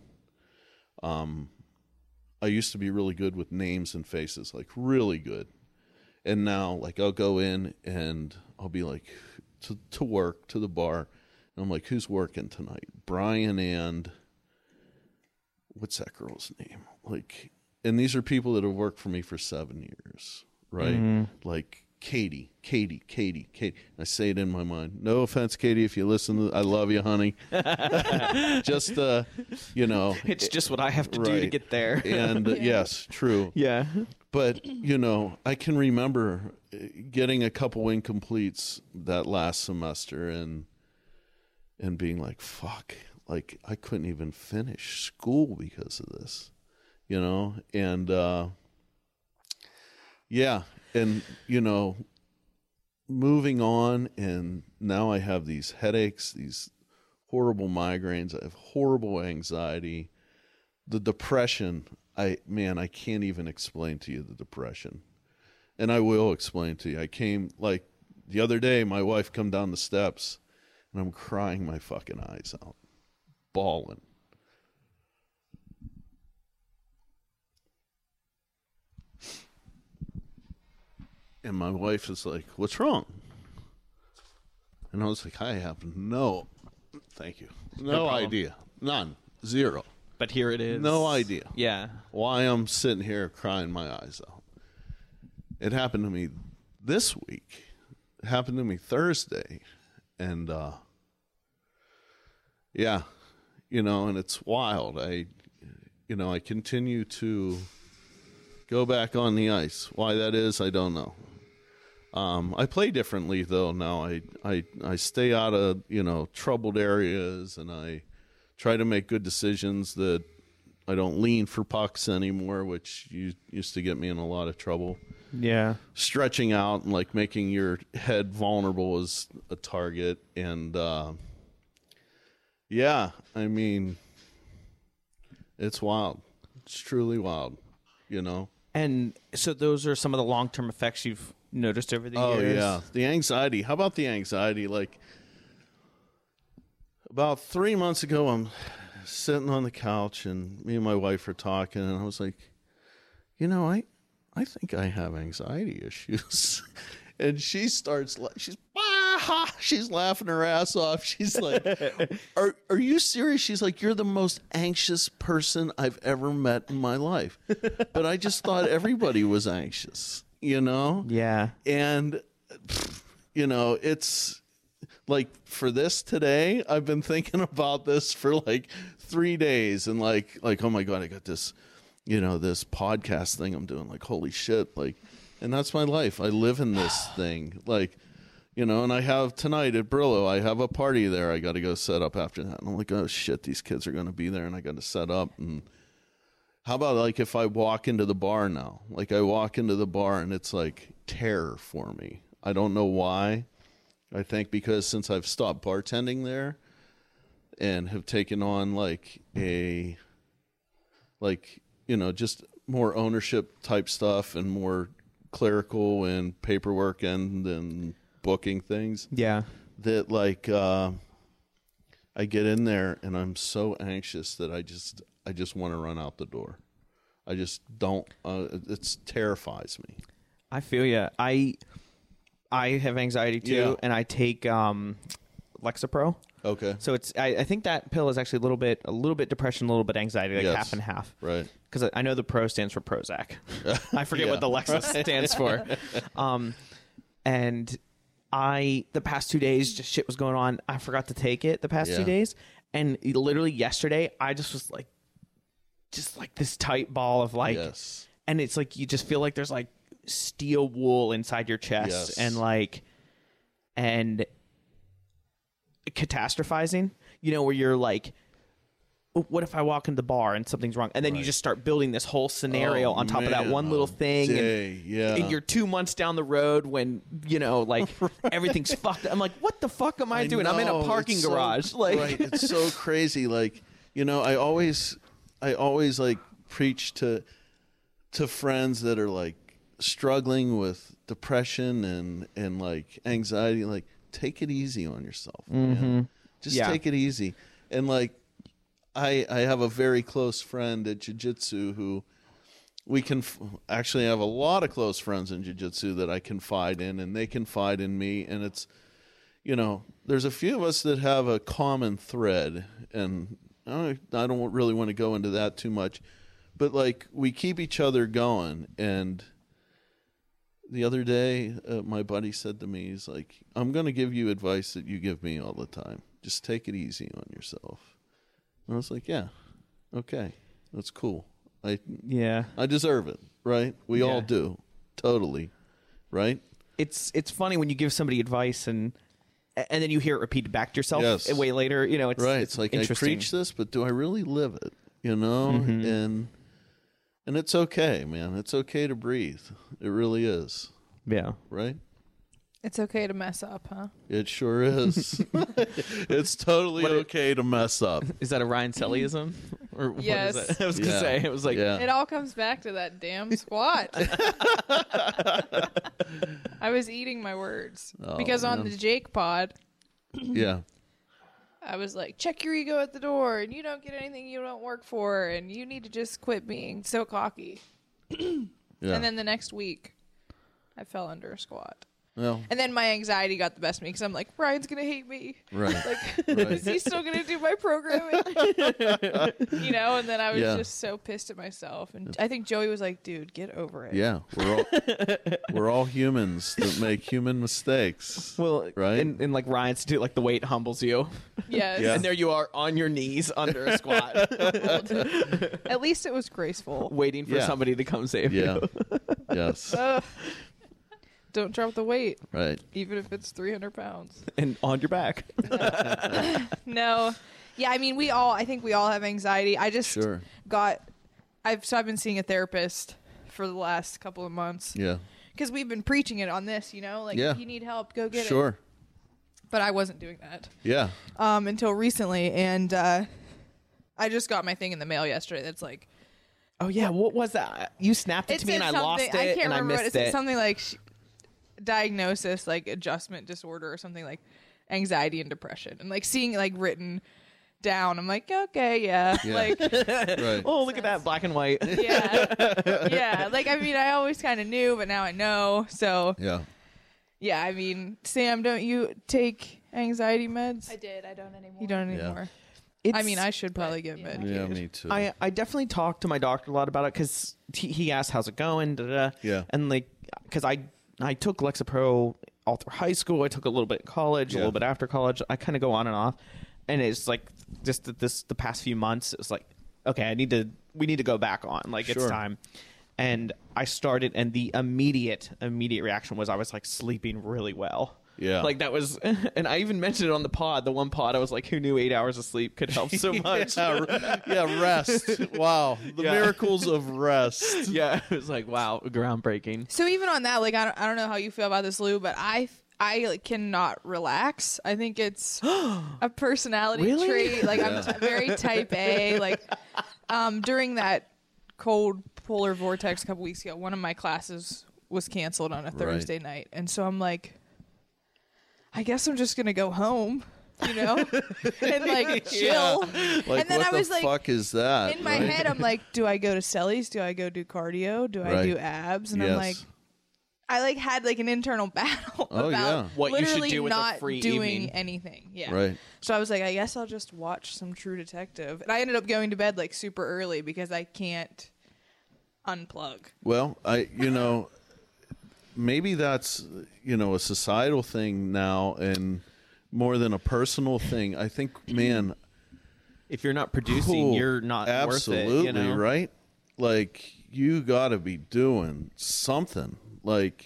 I used to be really good with names and faces, like really good. And now, like, I'll go in and I'll be like, to work, to the bar. And I'm like, who's working tonight? Brian and what's that girl's name? Like, and these are people that have worked for me for 7 years, right? Mm-hmm. Like Katie. I say it in my mind. No offense, Katie, if you listen to, I love you, honey. Just, it's just what I have to do to get there. And yes, true. Yeah. But, I can remember getting a couple incompletes that last semester and being like, fuck, like I couldn't even finish school because of this, and moving on, and now I have these headaches, these horrible migraines, I have horrible anxiety, the depression. I can't even explain to you the depression. And I will explain to you. I came, like, the other day, my wife come down the steps, and I'm crying my fucking eyes out, bawling. And my wife is like, what's wrong? And I was like, I have no idea. None. Zero. But here it is. No idea. Yeah. Why I'm sitting here crying my eyes out. It happened to me this week. It happened to me Thursday. And yeah, and it's wild. I continue to go back on the ice. Why that is, I don't know. I play differently though now. I stay out of troubled areas, and I try to make good decisions. That I don't lean for pucks anymore, which used to get me in a lot of trouble. Yeah, stretching out and like making your head vulnerable as a target, and yeah, I mean, it's wild. It's truly wild, And so those are some of the long-term effects you've noticed over the years? Oh, yeah. The anxiety. How about the anxiety? Like, about 3 months ago, I'm sitting on the couch, and me and my wife are talking, and I was like, I think I have anxiety issues. And she starts, she's laughing her ass off. She's like, are you serious? She's like, you're the most anxious person I've ever met in my life. But I just thought everybody was anxious, Yeah. And, it's like for this today, I've been thinking about this for like 3 days, and like, oh my God, I got this, this podcast thing I'm doing, like, holy shit. Like, and that's my life. I live in this thing, like, and I have tonight at Brillo, I have a party there. I got to go set up after that. And I'm like, oh shit, these kids are going to be there, and I got to set up. And how about like if I walk into the bar now, like I walk into the bar and it's like terror for me. I don't know why. I think because since I've stopped bartending there and have taken on like just more ownership type stuff and more clerical and paperwork and booking things. Yeah. That like I get in there and I'm so anxious that I just want to run out the door. I just don't. It terrifies me. I feel you. I have anxiety too, Yeah. and I take Lexapro. Okay. So it's I think that pill is actually a little bit depression, a little bit anxiety, like Yes. half and half. Right. Because I know the pro stands for Prozac. I forget what the Lexa stands for. And the past 2 days, just shit was going on. I forgot to take it the past 2 days, and literally yesterday, I just was like, this tight ball of like, Yes. and it's like you just feel like there's like steel wool inside your chest, Yes. and catastrophizing, where you're like, what if I walk into the bar and something's wrong? And then you just start building this whole scenario on top of that one little thing. And you're 2 months down the road when, like everything's fucked. I'm like, what the fuck am I doing? I'm in a parking garage. Right. It's so crazy. Like, I always like preach to friends that are like struggling with depression and like anxiety, like take it easy on yourself. Man. Just take it easy. And like, I have a very close friend at jiu-jitsu who we can actually have a lot of close friends in jiu-jitsu that I confide in, and they confide in me. And it's, there's a few of us that have a common thread, and I don't really want to go into that too much, but like we keep each other going. And the other day, my buddy said to me, he's like, I'm going to give you advice that you give me all the time. Just take it easy on yourself. And I was like, yeah, okay, that's cool. I deserve it, right? We all do, totally, right? It's funny when you give somebody advice and then you hear it repeated back to yourself way later. It's right. It's like I preach this, but do I really live it? And it's okay, man. It's okay to breathe. It really is. Yeah. Right. It's okay to mess up, huh? It sure is. It's totally okay to mess up. Is that a Ryan Sellyism? Or what Yes. is that? I was going to say. It was like, It all comes back to that damn squat. I was eating my words. Because on the Jake pod, Yeah. I was like, check your ego at the door, and you don't get anything you don't work for, and you need to just quit being so cocky. Yeah. And then the next week, I fell under a squat. Well, And then my anxiety got the best of me because I'm like, Brian's going to hate me. right. Like, Right. is he still going to do my programming? You know, and then I was Yeah. just so pissed at myself. And I think Joey was like, dude, get over it. Yeah, we're all humans that make human mistakes. Well, Right? in like Ryan's Institute, like the weight humbles you, Yes. Yeah. and there you are on your knees under a squat, At least it was graceful. waiting for Yeah. somebody to come save Yeah. you. Yes. Ugh. Don't drop the weight, Right. even if it's 300 pounds. And on your back. No. Yeah, I mean, I think we all have anxiety. I just Sure. I've been seeing a therapist for the last couple of months Yeah. because we've been preaching it on this, you know, like Yeah. if you need help, go get it. Sure. But I wasn't doing that Yeah. until recently, and I just got my thing in the mail yesterday. That's like Oh yeah, what was that? You snapped it to me, and I said lost it, something- I can't and I remember what missed it said. it. Something like diagnosis, like adjustment disorder, or something like anxiety and depression, and like seeing it like written down. I'm like, okay, yeah, Yeah. like Right. Oh, look at that, black and white. yeah, yeah. Like I mean, I always kind of knew, but now I know. So Yeah. yeah, I mean, Sam, don't you take anxiety meds? I did. I don't anymore. You don't Yeah. anymore. It's, I mean, I should probably get Yeah. medicated. Yeah, me too. I definitely talked to my doctor a lot about it because he asked how's it going, Yeah. and like because I took Lexapro all through high school. I took a little bit in college, a Yeah. little bit after college. I kind of go on and off, and it's like just the past few months. It was like, okay, we need to go back on. Like it's Sure. time. And I started, and the immediate reaction was I was like sleeping really well. Yeah. Like that was, and I even mentioned it on the pod. The one pod I was like, who knew 8 hours of sleep could help so much? Yeah, rest. Wow. The Yeah. miracles of rest. Yeah, it was like, wow, groundbreaking. So even on that, like I don't know how you feel about this, Lou, but I like, cannot relax. I think it's a personality Really? trait. Like I'm very type A. Like during that cold polar vortex a couple weeks ago, one of my classes was canceled on a Thursday night, and so I'm like, I guess I'm just gonna go home, you know, and like chill. Like, And then what I was the like, fuck is that? in my right? head, I'm like, do I go to Sellies? Do I go do cardio? Do I Right. do abs? And I'm Yes. like, I like had like an internal battle Oh, about yeah. What you should literally do with a not free doing evening. anything. Yeah. Right. So I was like, I guess I'll just watch some True Detective. And I ended up going to bed like super early because I can't unplug. Well, maybe that's, a societal thing now and more than a personal thing. I think, man, If you're not producing, cool, you're not absolutely worth it. You know? right. Like you got to be doing something. Like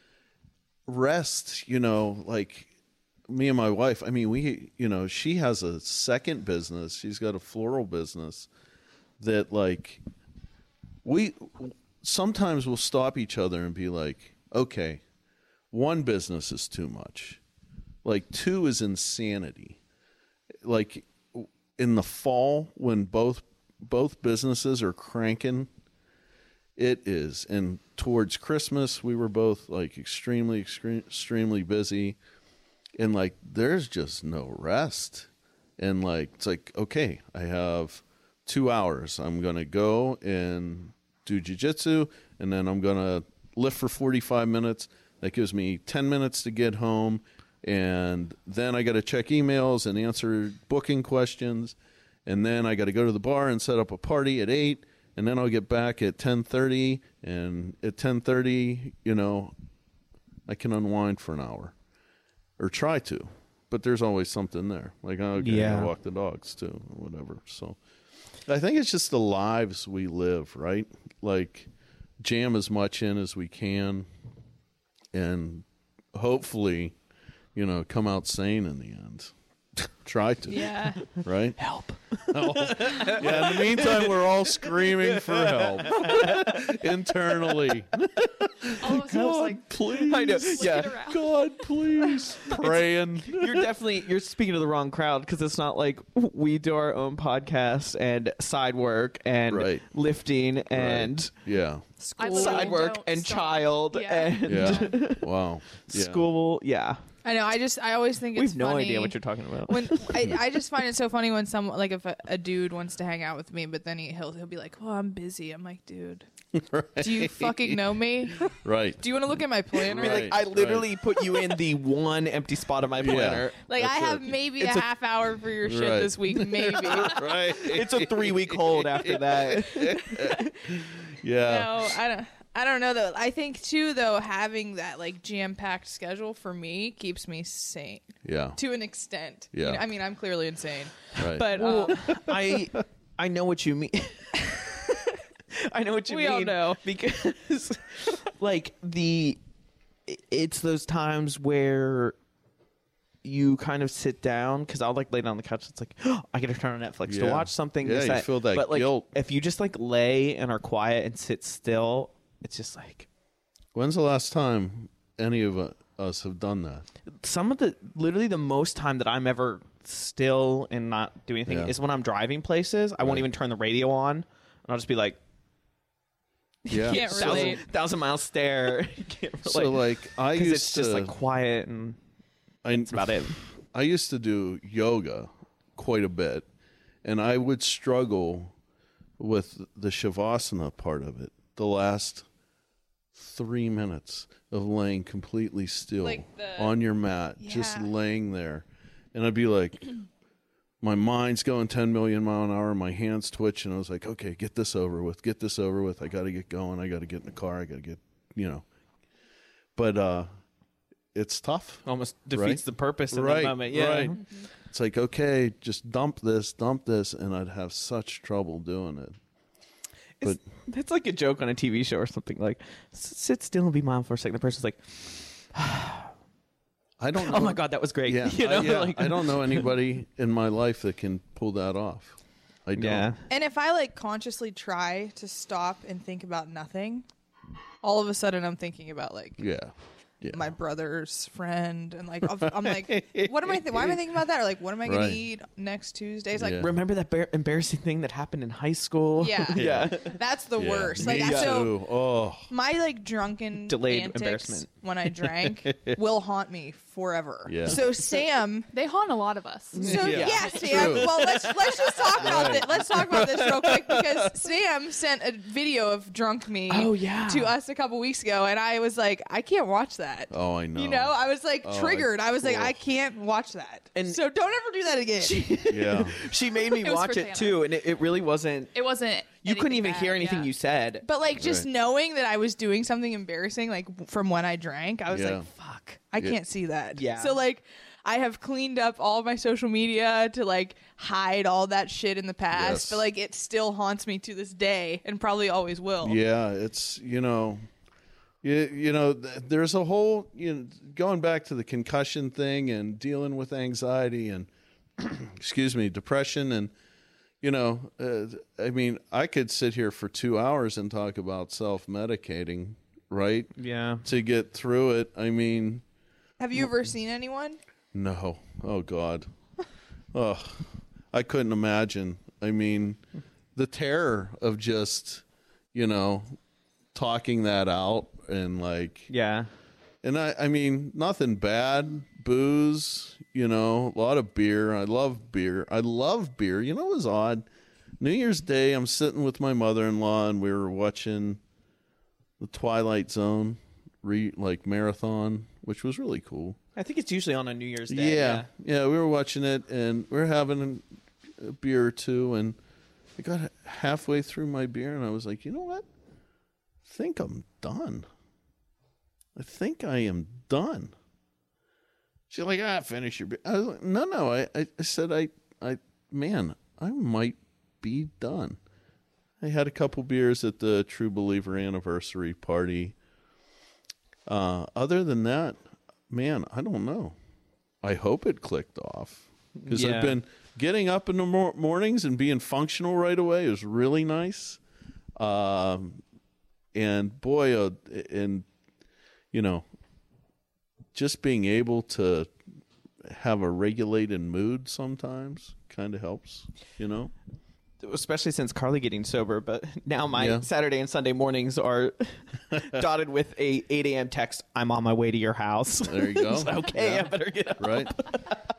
rest. Like me and my wife. I mean, we. She has a second business. She's got a floral business that like we sometimes we'll stop each other and be like, okay, one business is too much. Like two is insanity. Like in the fall when both businesses are cranking, it is. And towards Christmas, we were both like extremely busy, and like there's just no rest. And like it's like, okay, I have 2 hours. I'm gonna go and do jiu-jitsu, and then I'm gonna lift for 45 minutes. That gives me 10 minutes to get home, and then I got to check emails and answer booking questions, and then I got to go to the bar and set up a party at 8, and then I'll get back at 10:30, and at 10:30, I can unwind for an hour, or try to, but there's always something there. Like, okay, I Yeah. gotta walk the dogs too, or whatever. So I think it's just the lives we live, right? Like, jam as much in as we can, and hopefully, come out sane in the end. Try to, Yeah. right? Help. Yeah, in the meantime, we're all screaming for help internally. All of us like, Please. I know. looking Yeah. around. God, please. Praying. You're speaking to the wrong crowd because it's not like we do our own podcast and side work and Right. lifting and Yeah. I School. literally side work don't and stop. child Yeah. and Yeah. Wow. Yeah. school. Yeah. I know. I always think We it's have no funny idea what you're talking about. when I just find it so funny when someone, like, if a dude wants to hang out with me, but then he'll be like, "Oh, I'm busy." I'm like, dude, Right. do you fucking know me? Right. Do you want to look at my planner? Right. Like, I literally put you in the one empty spot of my planner. Like, I That's have it. maybe It's a a- half hour for your shit Right. this week, maybe. Right. It's a 3-week hold after that. Yeah. No, I don't know though. I think too though, having that like jam-packed schedule for me keeps me sane Yeah. to an extent. Yeah. You know, I mean, I'm clearly insane, Right. but I know what you mean. I know what you We mean. all know. Because like it's those times where you kind of sit down, because I'll like lay down on the couch. It's like, oh, I gotta turn on Netflix to Yeah. watch something. Yeah, this, you that. feel that but like, guilt. if you just like lay and are quiet and sit still, it's just like When's the last time any of us have done that? literally the most time that I'm ever still and not doing anything Yeah. is when I'm driving places. I won't Right. even turn the radio on, and I'll just be like, Yeah. Can't So- relate. thousand mile stare. So like I because used it's to just like quiet and that's about it. I used to do yoga quite a bit, and I would struggle with the shavasana part of it. The last 3 minutes of laying completely still Like the- on your mat, just Yeah. laying there, and I'd be like, my mind's going 10 million mile an hour, my hands twitching. I was like, okay, get this over with. I got to get going. I got to get in the car. I got to get, But it's tough. Almost defeats Right? the purpose in Right, that moment. Yeah. right. It's like, okay, just dump this, and I'd have such trouble doing it. But It's like a joke on a TV show or something. Like, sit still and be mindful for a second. The person's like, I don't know. oh my God, that was great. Yeah, You know? I don't know anybody in my life that can pull that off. I don't. Yeah. And if I like consciously try to stop and think about nothing, all of a sudden I'm thinking about like Yeah. Yeah. my brother's friend, and like I'm like, what am I? Why am I thinking about that? Or like, what am I going Right. to eat next Tuesday? It's like, Yeah. Remember that embarrassing thing that happened in high school? Yeah. yeah. that's the Yeah. worst. Me Like, so too. Oh. my like drunken Delayed antics embarrassment. when I drank will haunt me forever. Yeah. So Sam. They haunt a lot of us. So Yeah. yeah, Sam. True. Well, let's just talk about Right. this. Let's talk about this real quick, because Sam sent a video of drunk me Oh, yeah. to us a couple weeks ago, and I was like, I can't watch that. Oh, I know. You know, I was like Oh, triggered. I was like, oh. I can't watch that. And- So don't ever do that again. Yeah. She made me It was watch for it Tana. too, and it really wasn't. It wasn't. You couldn't anything even hear bad, anything yeah. you said. But like just Right. knowing that I was doing something embarrassing, like from when I drank, I was Yeah. like, fuck, I Yeah. can't see that. Yeah. So like, I have cleaned up all my social media to like hide all that shit in the past, Yes. but like it still haunts me to this day, and probably always will. Yeah, it's there's a whole going back to the concussion thing and dealing with anxiety and excuse me, depression, and I mean, I could sit here for 2 hours and talk about self-medicating, right? Yeah. To get through it. I mean, Have you ever seen anyone? no. Oh God. Oh, I couldn't imagine. I mean, the terror of just, talking that out and like, Yeah. and I mean, nothing bad, booze, a lot of beer. I love beer. You know, it was odd. New Year's Day, I'm sitting with my mother-in-law and we were watching the Twilight Zone marathon, which was really cool. I think it's usually on a New Year's Day. Yeah, we were watching it, and we were having a beer or two, and I got halfway through my beer, and I was like, you know what? I think I'm done. I think I am done. She's like, finish your beer. I was like, no. I said, I might be done. I had a couple beers at the True Believer anniversary party. Other than that, man, I don't know. I hope it clicked off, because Yeah. I've been getting up in the mornings and being functional right away is really nice. And boy, just being able to have a regulated mood sometimes kind of helps, Especially since Carly getting sober, but now my Yeah. Saturday and Sunday mornings are dotted with a 8 a.m. text. I'm on my way to your house. There you go. It's like, okay, Yeah. I better get up. Right?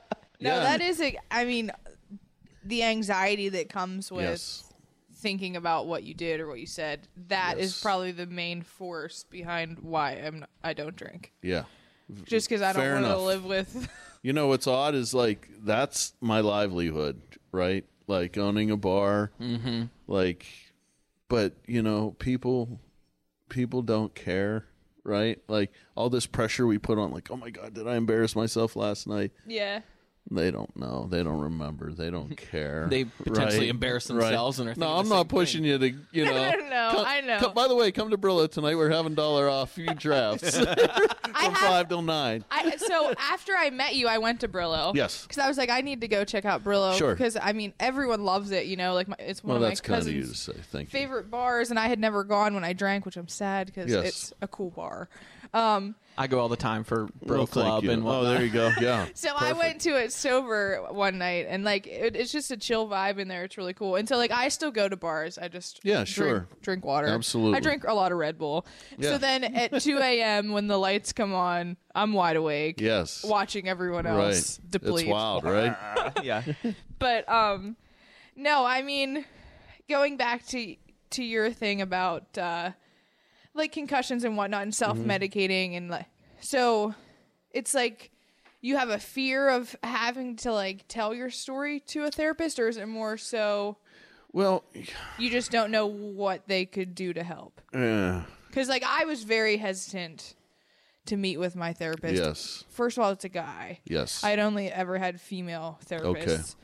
No, that is the anxiety that comes with Yes. thinking about what you did or what you said. That is probably the main force behind why I don't drink. Yeah. Just because I don't Fair want to enough. live with. You know what's odd is like that's my livelihood, right? Like owning a bar, like, but you know, people don't care, right? Like all this pressure we put on, like, oh my God, did I embarrass myself last night? Yeah. They don't know. They don't remember. They don't care. They potentially right? embarrass themselves and are No, thinking I'm the not same pushing you to, you know. No, I know. By the way, come to Brillo tonight. We're having $1 off few drafts from 5 till 9. So after I met you, I went to Brillo. Yes. Because I was like, I need to go check out Brillo. Sure. Because, I mean, everyone loves it, you know? Like, it's one Well, of my that's kind of you to cousin's say. Thank you. favorite bars, and I had never gone when I drank, which I'm sad because Yes. it's a cool bar. I go all the time for Bro Well, thank Club you. and whatnot. Oh, there you go. Yeah. So I went to it sober one night, and like it's just a chill vibe in there. It's really cool. And so like I still go to bars. I just drink water. Absolutely. I drink a lot of Red Bull. Yeah. So then at 2 a.m. when the lights come on, I'm wide awake. Yes. Watching everyone else Right. deplete. It's wild, right? Yeah. But no, I mean, going back to your thing about like concussions and whatnot and self-medicating and like, so it's like you have a fear of having to like tell your story to a therapist, or is it more so Well, you just don't know what they could do to help? Because like I was very hesitant to meet with my therapist. yes. First of all, it's a guy. Yes. I'd only ever had female therapists.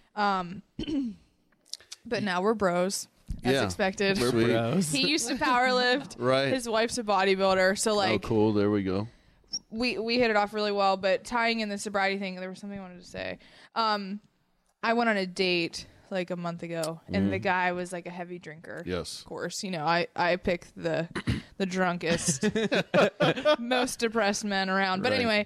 But now we're bros, as Yeah. expected. We're Sweet. Bros. He used to powerlift. Right. His wife's a bodybuilder, so Oh, like cool. There we go. we hit it off really well. But tying in the sobriety thing, there was something I wanted to say. I went on a date like a month ago, and the guy was like a heavy drinker. Yes. Of course, you know I picked the drunkest, most depressed men around. But Right. anyway,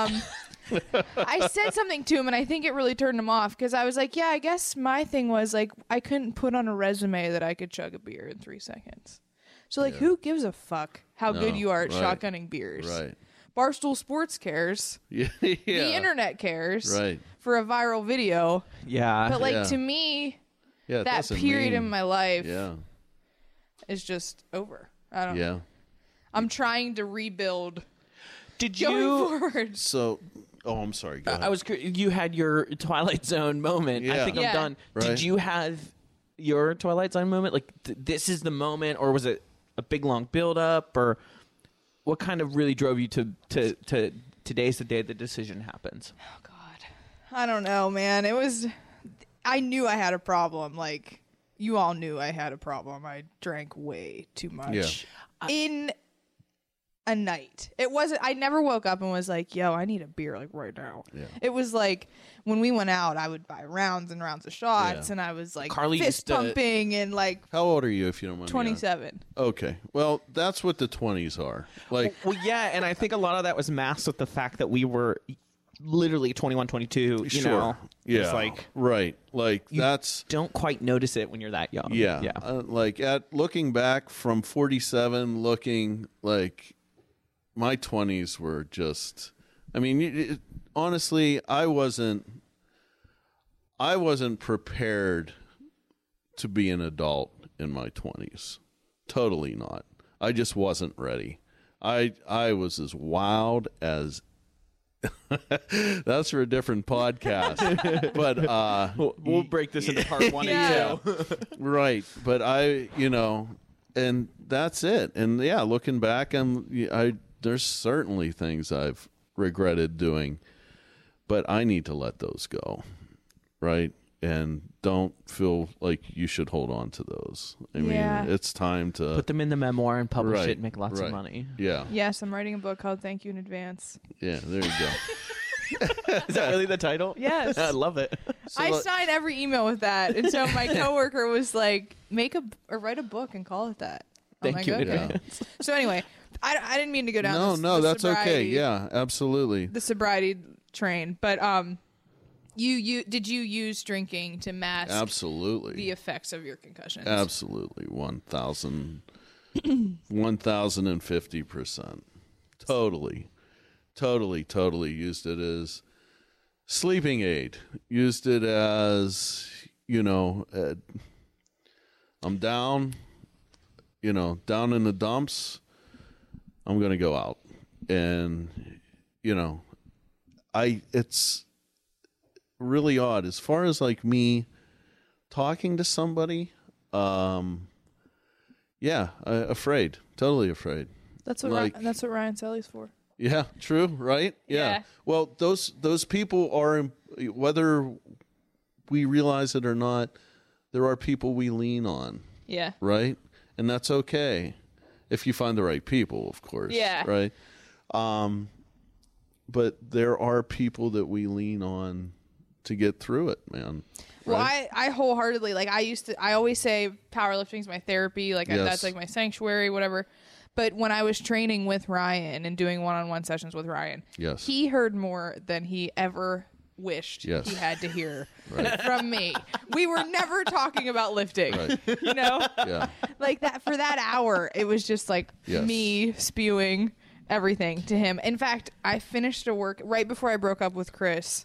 I said something to him, and I think it really turned him off because I was like, yeah, I guess my thing was like I couldn't put on a resume that I could chug a beer in 3 seconds. So like, who gives a fuck how No, good you are at right. shotgunning beers? Right. Barstool Sports cares. Yeah. The internet cares. Right. For a viral video. Yeah. But like Yeah. to me, Yeah. it that doesn't period mean- in my life Yeah. is just over. I don't know. Yeah. I'm trying to rebuild Did going you? forward. So, I'm sorry. Go ahead. I was. You had your Twilight Zone moment. I Yeah. think Yeah. I'm done. Right. Did you have your Twilight Zone moment? Like this is the moment, or was it a big long build up, or what kind of really drove you to today's the day the decision happens? Oh God. I don't know, man. I knew I had a problem. Like you all knew I had a problem. I drank way too much. In a night. It wasn't I never woke up and was like, yo, I need a beer like right now. Yeah. It was like when we went out, I would buy rounds and rounds of shots Yeah. and I was like Carly fist used to- pumping and like How old are you, if you don't mind? me asking? 27. Okay. Well, that's what the 20s are. Like, Well, yeah, and I think a lot of that was masked with the fact that we were literally 21, 22. You sure. know, Yeah. it's like right. Like, that's. don't quite notice it when you're that young. Yeah. yeah. Like, at looking back from 47, looking like my 20s were just. I mean, honestly, I wasn't prepared to be an adult in my 20s. Totally not. I just wasn't ready. I was as wild as that's for a different podcast. But We'll break this into part 1 Yeah. and 2. right. But and that's it. And yeah, looking back, there's certainly things I've regretted doing, but I need to let those go. Right. And don't feel like you should hold on to those. I Yeah. mean, it's time to Put them in the memoir and publish Right, it and make lots right. of money. Yeah. Yes, I'm writing a book called Thank You in Advance. Yeah. There you go. Is that really the title? Yes. I love it. I sign every email with that. And so my coworker was like, write a book and call it that. I'm Thank like, you. okay. Yeah. So anyway, I didn't mean to go down No, the that's okay. sobriety- Yeah, absolutely. the sobriety train. But you did you use drinking to mask Absolutely. the effects of your concussions? Absolutely. 1050%. Totally used it as sleeping aid. Used it as, I'm down, down in the dumps. I'm going to go out. And, it's really odd. As far as like me talking to somebody, afraid. Totally afraid. That's what that's what Ryan Selly's for. Yeah, true, right? Yeah. Well, those people are, whether we realize it or not, there are people we lean on. Yeah. Right? And that's okay. If you find the right people, of course. Yeah. Right? But there are people that we lean on to get through it, man. Well, right? I wholeheartedly, like, I always say powerlifting is my therapy. Like, Yes. that's like my sanctuary, whatever. But when I was training with Ryan and doing one-on-one sessions with Ryan, Yes. he heard more than he ever wished Yes. he had to hear Right. from me. We were never talking about lifting, Right. Yeah. Like that for that hour, it was just like Yes. me spewing everything to him. In fact, I finished a work right before I broke up with Chris.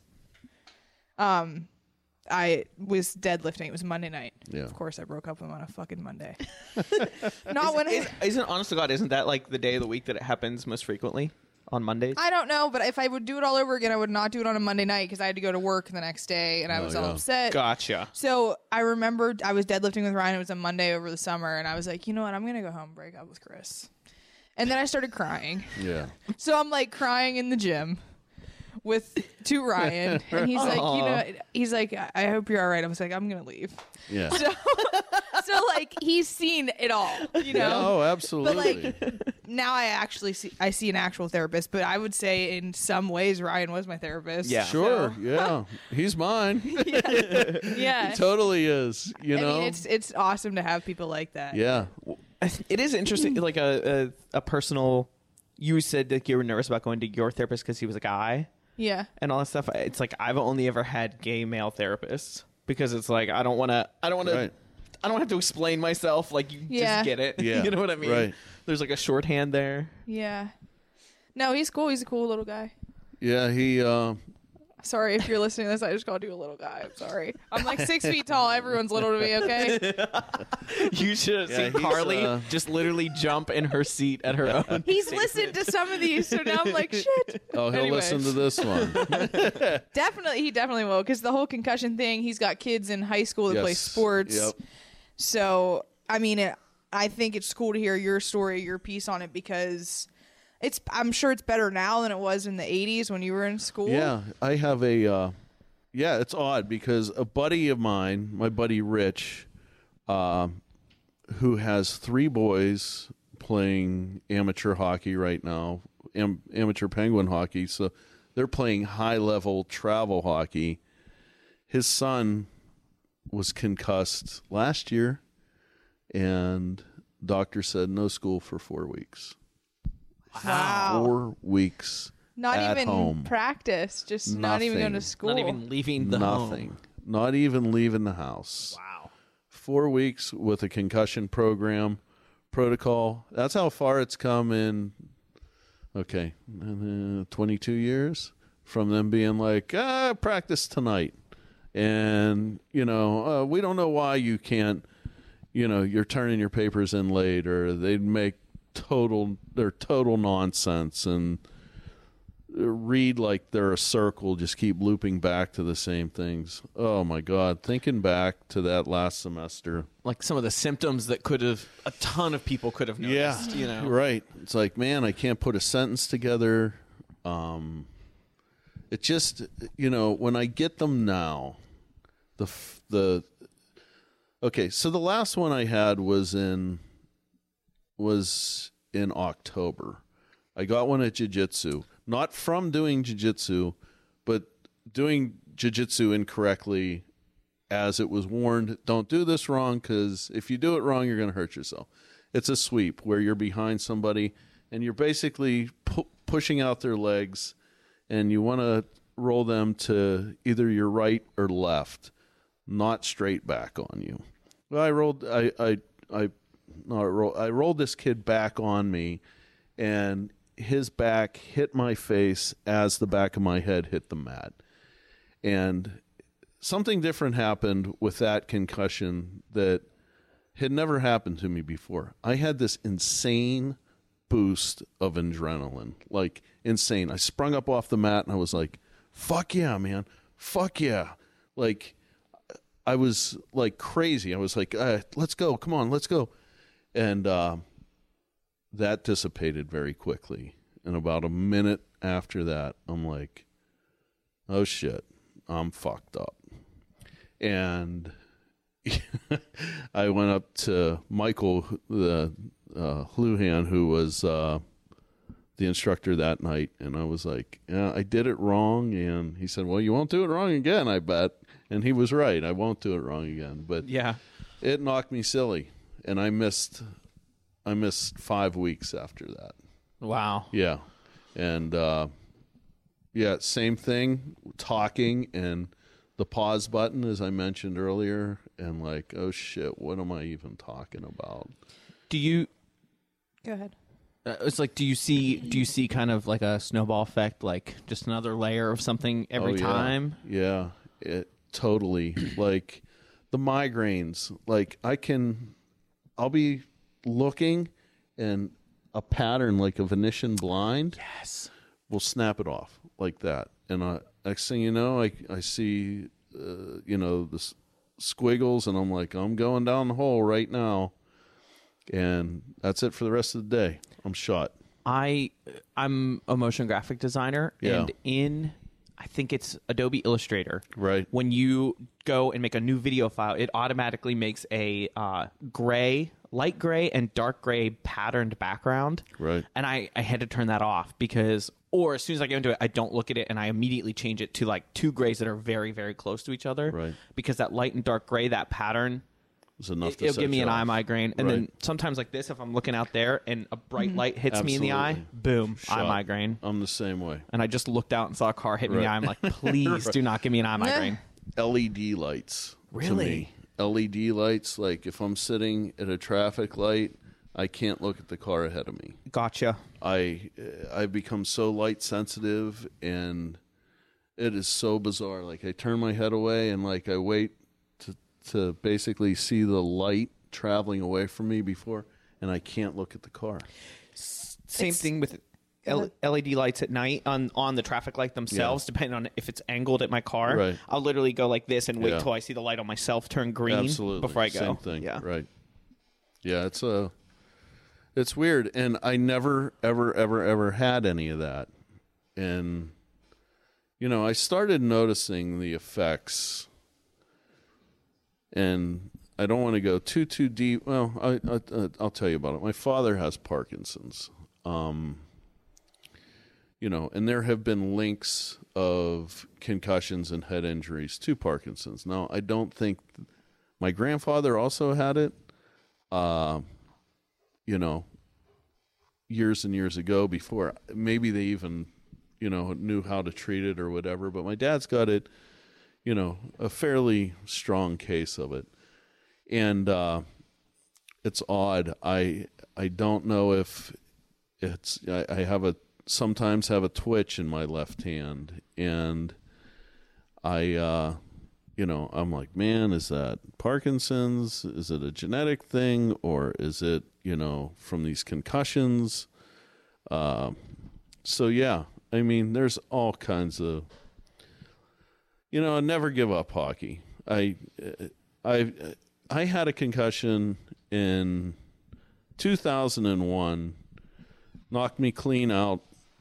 I was deadlifting. It was Monday night. Yeah. Of course, I broke up with him on a fucking Monday. Not when Isn't honest to God, isn't that like the day of the week that it happens most frequently on Mondays? I don't know, but if I would do it all over again, I would not do it on a Monday night because I had to go to work the next day and I was all upset. Gotcha. So I remembered I was deadlifting with Ryan. It was a Monday over the summer, and I was like, you know what? I'm gonna go home and break up with Chris. And then I started crying. Yeah. So I'm like crying in the gym to Ryan, and he's like, I hope you're all right. I was like, I'm gonna leave. Yeah. So like he's seen it all, Oh, absolutely. But like now I see an actual therapist, but I would say in some ways Ryan was my therapist. Yeah. Sure. Yeah. He's mine. Yeah. He totally is. I mean, it's awesome to have people like that. Yeah. It is interesting, like a personal. You said that you were nervous about going to your therapist because he was a guy. Yeah. And all that stuff. It's like I've only ever had gay male therapists because it's like I don't want to. Right. I don't have to explain myself. Like you just get it. Yeah. You know what I mean? Right. There's like a shorthand there. Yeah. No, he's cool. He's a cool little guy. Yeah. He. Sorry if you're listening to this. I just called you a little guy. I'm sorry. I'm like 6 feet tall. Everyone's little to me, okay? You should have Yeah, seen he's, Carly just literally jump in her seat at her own. He's listened to some of these, so now I'm like, shit. Oh, he'll Anyway. listen to this one. He definitely will, because the whole concussion thing, he's got kids in high school that play Yes. sports. Yep. So, I mean, I think it's cool to hear your story, your piece on it, because I'm sure it's better now than it was in the 80s when you were in school. Yeah, I have a. Yeah, it's odd because a buddy of mine, my buddy Rich, who has 3 boys playing amateur hockey right now, amateur Penguin hockey, so they're playing high-level travel hockey. His son was concussed last year, and doctor said no school for 4 weeks. Wow. 4 weeks. Not at even home. practice, just not even going to Nothing. school. Not even leaving the Nothing. home. Not even leaving the house. Wow. 4 weeks with a concussion protocol. That's how far it's come in. Okay, 22 years from them being like, practice tonight, and we don't know why you can't. You're turning your papers in late, or they'd make total nonsense and read like they're a circle, just keep looping back to the same things. Oh my God, thinking back to that last semester. Like some of the symptoms that a ton of people could have noticed, Right. It's like, man, I can't put a sentence together. It just, when I get them now, okay, so the last one I had was in October. I got one at jiu-jitsu. Not from doing jiu-jitsu, but doing jiu-jitsu incorrectly as it was warned. Don't do this wrong, because if you do it wrong, you're going to hurt yourself. It's a sweep where you're behind somebody and you're basically pushing out their legs, and you want to roll them to either your right or left, not straight back on you. Well, I rolled this kid back on me, and his back hit my face as the back of my head hit the mat. And something different happened with that concussion that had never happened to me before. I had this insane boost of adrenaline, like insane. I sprung up off the mat and I was like, fuck yeah, man. Fuck yeah. Like, I was like crazy. I was like, let's go. Come on, let's go. And that dissipated very quickly. And about a minute after that, I'm like, oh shit, I'm fucked up. And I went up to Michael, the Hluhan, who was the instructor that night, and I was like, yeah, I did it wrong. And he said, well, you won't do it wrong again, I bet. And he was right. I won't do it wrong again. But yeah, it knocked me silly, and I missed 5 weeks after that. Wow. Yeah. And yeah, same thing, talking and the pause button, as I mentioned earlier, and like, oh shit, what am I even talking about? Do you Go ahead. It's like, do you see kind of like a snowball effect, like just another layer of something every time? Yeah, it totally. Like the migraines, like I'll be looking and a pattern like a Venetian blind will snap it off like that. And next thing you know, I see, the squiggles, and I'm like, I'm going down the hole right now. And that's it for the rest of the day. I'm shot. I'm a motion graphic designer, and I think it's Adobe Illustrator. Right. When you go and make a new video file, it automatically makes a light gray and dark gray patterned background. Right. And I had to turn that off or as soon as I get into it, I don't look at it, and I immediately change it to like two grays that are very, very close to each other. Right. Because that light and dark gray, that pattern, enough to it'll give me an eye migraine. And right. then sometimes like this, if I'm looking out there and a bright light hits me in the eye, boom, Shot. eye migraine. I'm the same way. And I just looked out and saw a car hit me in the eye. I'm like, please do not give me an eye migraine. LED lights. Really? To me. LED lights, like if I'm sitting at a traffic light, I can't look at the car ahead of me. Gotcha. I've become so light sensitive, and it is so bizarre. Like I turn my head away and like I wait to basically see the light traveling away from me before, and I can't look at the car. Same thing with LED lights at night on the traffic light themselves, depending on if it's angled at my car. Right. I'll literally go like this and wait till I see the light on myself turn green before I go. Same thing. Yeah. Right. Yeah, it's weird, and I never ever had any of that. And I started noticing the effects, and I don't want to go too deep. Well, I'll tell you about it. My father has Parkinson's. And there have been links of concussions and head injuries to Parkinson's. Now, I don't think my grandfather also had it, years and years ago before. Maybe they even, knew how to treat it or whatever. But my dad's got it, a fairly strong case of it. And it's odd. I don't know if it's, I sometimes have a twitch in my left hand, and I'm like, man, is that Parkinson's? Is it a genetic thing, or is it, from these concussions? So yeah, I mean, there's all kinds of, never give up hockey. I had a concussion in 2001, knocked me clean out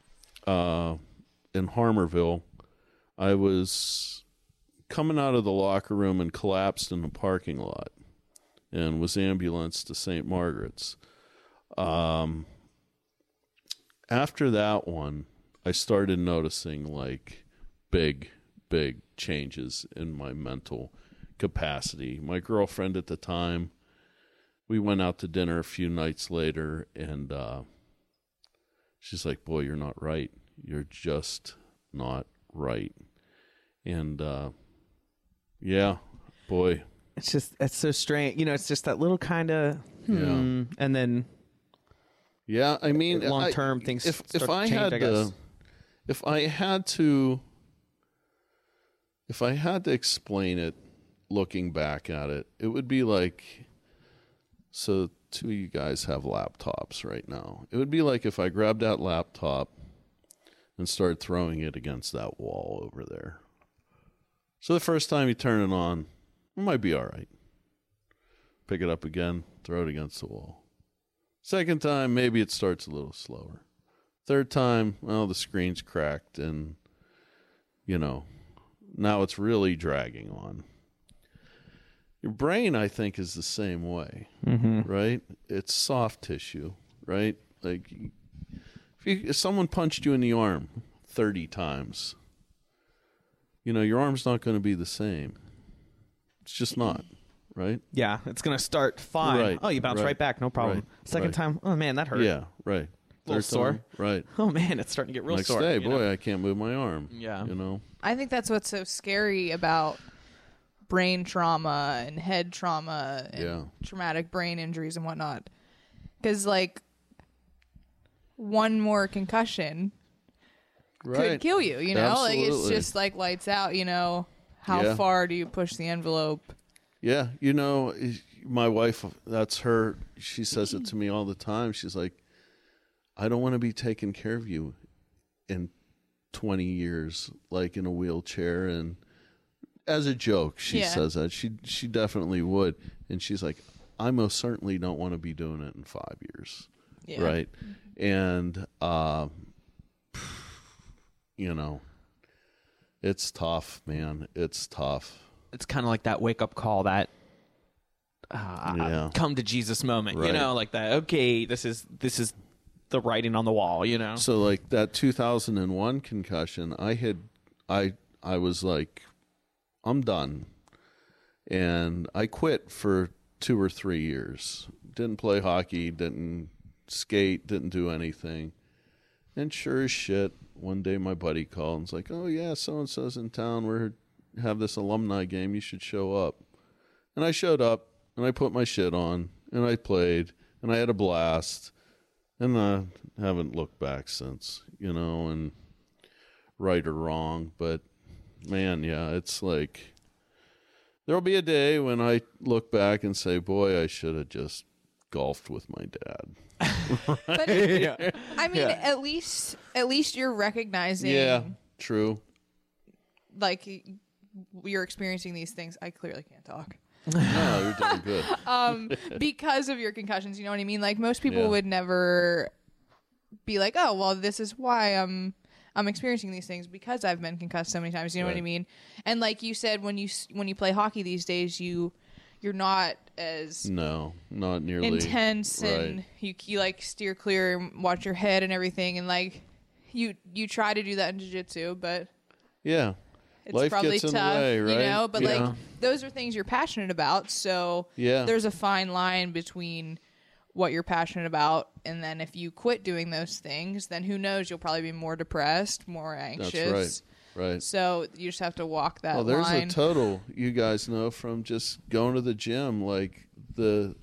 in Harmerville. I was coming out of the locker room and collapsed in the parking lot and was ambulanced to St. Margaret's. After that one, I started noticing like big changes in my mental capacity. My girlfriend at the time, we went out to dinner a few nights later, and she's like, boy, you're not right. You're just not right. And yeah, boy. It's so strange. It's just that little kind of, and then yeah, I mean, long-term things. If I change, had to if I had to explain it, looking back at it, it would be like, so two of you guys have laptops right now. It would be like if I grabbed that laptop and started throwing it against that wall over there. So the first time you turn it on, it might be all right. Pick it up again, throw it against the wall. Second time, maybe it starts a little slower. Third time, well, the screen's cracked and, now it's really dragging on. Your brain, I think, is the same way, right? It's soft tissue, right? Like, if someone punched you in the arm 30 times, your arm's not going to be the same. It's just not, right? Yeah, it's going to start fine. Right, Oh, you bounce right back, no problem. right, Second right. time, oh man, that hurt. Yeah, right. Little Third sore. time, right. Oh man, it's starting to get real Next sore. day, you know? boy, I can't move my arm. Yeah. I think that's what's so scary about brain trauma and head trauma and traumatic brain injuries and whatnot. Because, one more concussion could kill you, Absolutely. It's just like lights out, How far do you push the envelope? Yeah, my wife, that's her, she says it to me all the time. She's like, I don't want to be taking care of you in 20 years, like in a wheelchair. And as a joke, she says that. She definitely would. And she's like, I most certainly don't want to be doing it in 5 years. Yeah. Right? And, it's tough, man. It's tough. It's kind of like that wake-up call, that come to Jesus moment, Right. like that, okay, this is the writing on the wall, So like that 2001 concussion, I was like, I'm done. And I quit for 2 or 3 years. Didn't play hockey, didn't skate, didn't do anything. And sure as shit, one day my buddy called and was like, oh yeah, so-and-so's in town. We have this alumni game. You should show up. And I showed up and I put my shit on and I played and I had a blast. And I haven't looked back since, and right or wrong. But, man, yeah, it's like there'll be a day when I look back and say, boy, I should have just golfed with my dad. But, I mean, at least you're recognizing. Yeah, true. Like, you're experiencing these things. I clearly can't talk. No, you're doing good. Because of your concussions, you know what I mean? Like, most people would never be like, oh, well, this is why I'm experiencing these things, because I've been concussed so many times. You know what I mean? And like you said, when you play hockey these days, you're not as not nearly intense, right. and you like steer clear and watch your head and everything, and like you try to do that in jiu-jitsu, but it's life probably gets tough, in the way, right? But like those are things you're passionate about, so there's a fine line between what you're passionate about, and then if you quit doing those things, then who knows, you'll probably be more depressed, more anxious. That's right. So you just have to walk that line. There's a total, you guys know, from just going to the gym, like the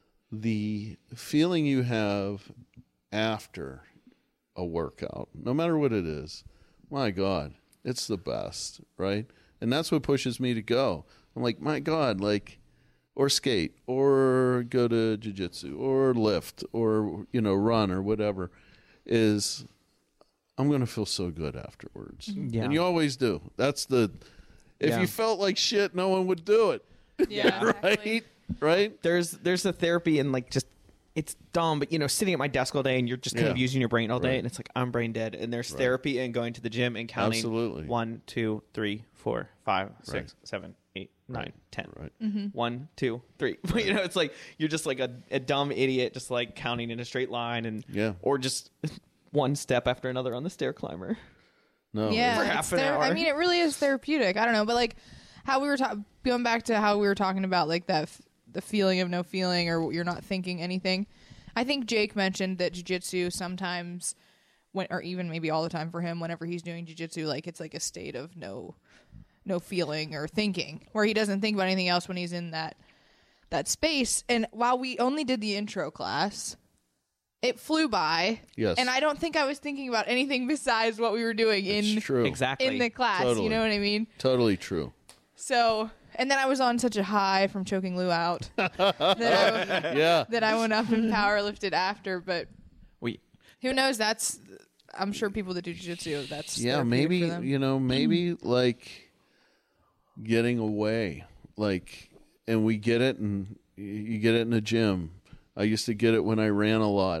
feeling you have after a workout, no matter what it is, my God, it's the best, right? And that's what pushes me to go. I'm like, my God, like, or skate, or go to jiu-jitsu, or lift, or, run, or whatever, is I'm going to feel so good afterwards. Yeah. And you always do. That's if you felt like shit, no one would do it. Yeah, exactly. Right? There's a therapy, and like, just, it's dumb, but sitting at my desk all day and you're just kind of using your brain all day, and it's like, I'm brain dead. And there's therapy and going to the gym and counting 1, 2, 3, 4, 5, 6, 7, 8, 9, 10. Right. Mm-hmm. 1, 2, 3. But it's like you're just like a dumb idiot, just like counting in a straight line, and or just one step after another on the stair climber. No. Yeah, for half an hour. I mean, it really is therapeutic. I don't know, but like how we were going back to how we were talking about like that the feeling of no feeling, or you're not thinking anything. I think Jake mentioned that jiu-jitsu sometimes, or even maybe all the time for him, whenever he's doing jiu-jitsu, like it's like a state of no feeling or thinking, where he doesn't think about anything else when he's in that space. And while we only did the intro class, it flew by. Yes. And I don't think I was thinking about anything besides what we were doing It's true. Exactly. in the class. Totally. You know what I mean? Totally true. So, and then I was on such a high from choking Lou out that I went up and power lifted after. But We who knows? I'm sure people that do jiu-jitsu, that's Yeah, therapeutic maybe, for them. maybe like getting away. Like, and we get it, and you get it in the gym. I used to get it when I ran a lot.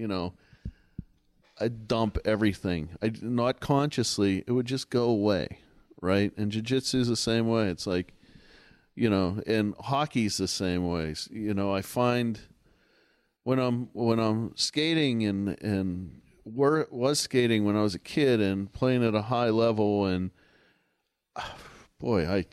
I'd dump everything. Not consciously, it would just go away, right? And jiu-jitsu is the same way. It's like, and hockey's the same way. I find when I'm skating and was skating when I was a kid and playing at a high level, and boy,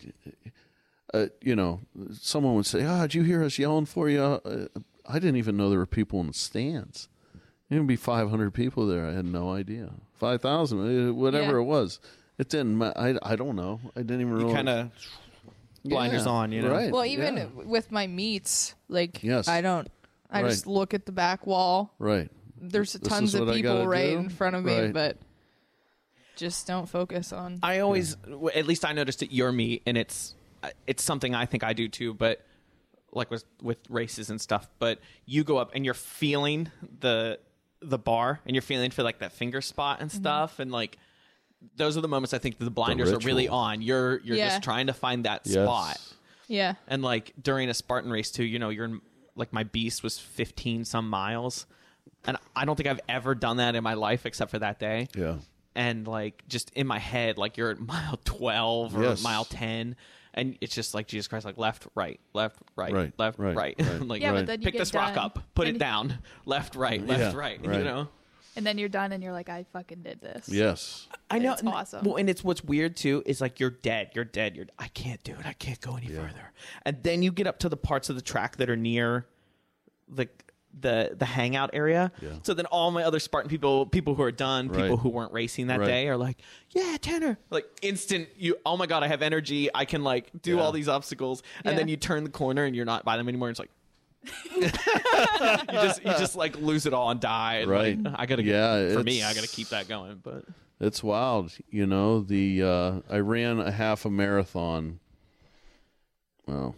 someone would say, did you hear us yelling for you? I didn't even know there were people in the stands. There would be 500 people there. I had no idea. 5,000, whatever it was. It didn't. I don't know. I didn't even. you kind of blinders on, Right. Well, even with my meets, like Yes. I don't. I just look at the back wall. Right. There's This tons is of what I people gotta right do? in front of me, Right. but just don't focus on. I always, at least I noticed at your meet, and it's something I think I do too, but like with races and stuff. But you go up and you're feeling the bar, and you're feeling for like that finger spot and stuff, and like those are the moments I think that the blinders are really ritual. on. You're Yeah. just trying to find that Yes. spot, Yeah. and like during a Spartan race too, you're in, like my beast was 15 some miles, and I don't think I've ever done that in my life except for that day. Yeah. And like just in my head, like you're at mile 12 or Yes. mile 10, and it's just like Jesus Christ, like left, right, left, right, Right, left, right, right. right. Like Yeah, but then you pick get this rock done, up, put and it down, left, right, left, Yeah, right. right. You know. And then you're done and you're like, I fucking did this. Yes. I know. It's awesome. Well, and it's what's weird too is like you're dead. I can't do it. I can't go any further. And then you get up to the parts of the track that are near the hangout area. Yeah. So then all my other Spartan people who are done, people Right. who weren't racing that Right. day are like, yeah, Tanner, like instant. Oh my God, I have energy. I can like do Yeah. all these obstacles. And then Yeah. you turn the corner and you're not by them anymore. It's like. you just like lose it all and die. And Right. Like, I gotta. Yeah, For me, it's- I gotta keep that going. But It's wild. I ran a half a marathon. Well,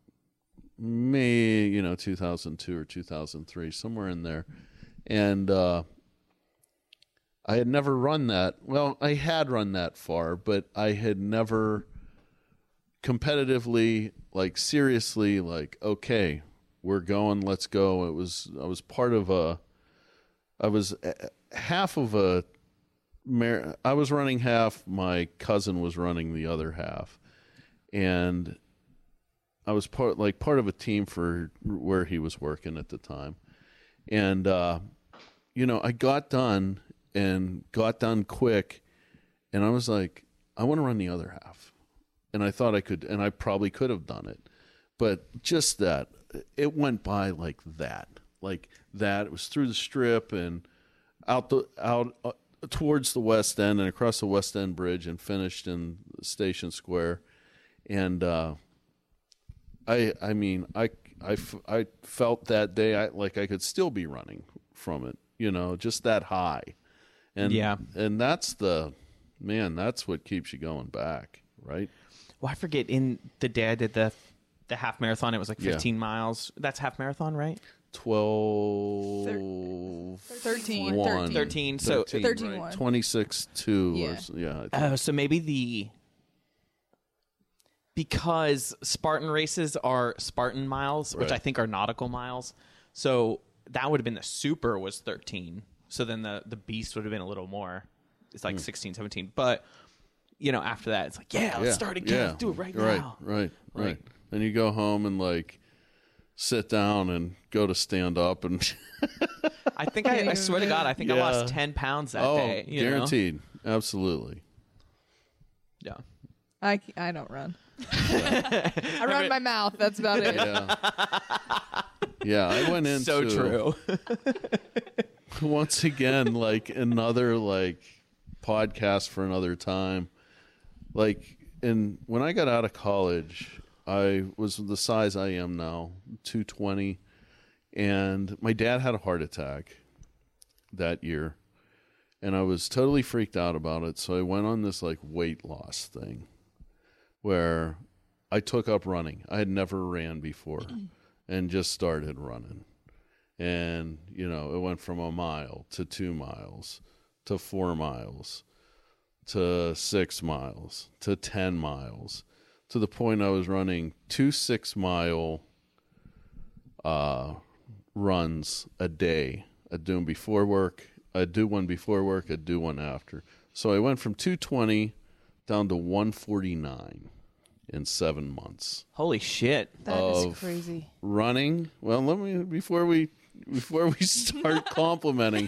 May 2002 or 2003, somewhere in there, and I had never run that. Well, I had run that far, but I had never competitively, like seriously, like okay, we're going, let's go. I was part of I was half of a. I was running half. My cousin was running the other half, and I was part of a team for where he was working at the time. And I got done quick, and I was like, I want to run the other half, and I thought I could, and I probably could have done it, but just that it went by like that. It was through the strip and out towards the West End and across the West End Bridge and finished in Station Square. And I felt that day I could still be running from it, just that high. And Yeah. and that's what keeps you going back, right? well, I forget. In the day I did the half marathon, it was like Yeah. 15 miles. That's half marathon, right? 12 13. 1. 13. So 13 right. one. 26-2. Yeah. I think. so maybe because Spartan races are Spartan miles, which Right. I think are nautical miles. So that would have been the super was 13. So then the beast would have been a little more. It's like 16, 17. But after that, it's like, let's start again. Let's do it right now. Right. Like- And you go home and sit down and go to stand up and I think I swear to God, I think I Yeah. lost 10 pounds that day. You know? guaranteed. Absolutely. Yeah. I don't run. I run my mouth. That's about it. Yeah. Yeah, I went into So true. once again another podcast for another time. And when I got out of college, I was the size I am now, 220, and my dad had a heart attack, that year, and I was totally freaked out about it. So I went on this like weight loss thing where I took up running. I had never ran before and just started running. And, you know, it went from a mile to 2 miles to 4 miles to 6 miles to 10 miles to the point I was running 2 6-mile runs a day. I'd do them before work. I'd do one before work. I'd do one after. So I went from 220 down to 149 in 7 months. Holy shit. That is crazy. Running. Well, let me before we start complimenting.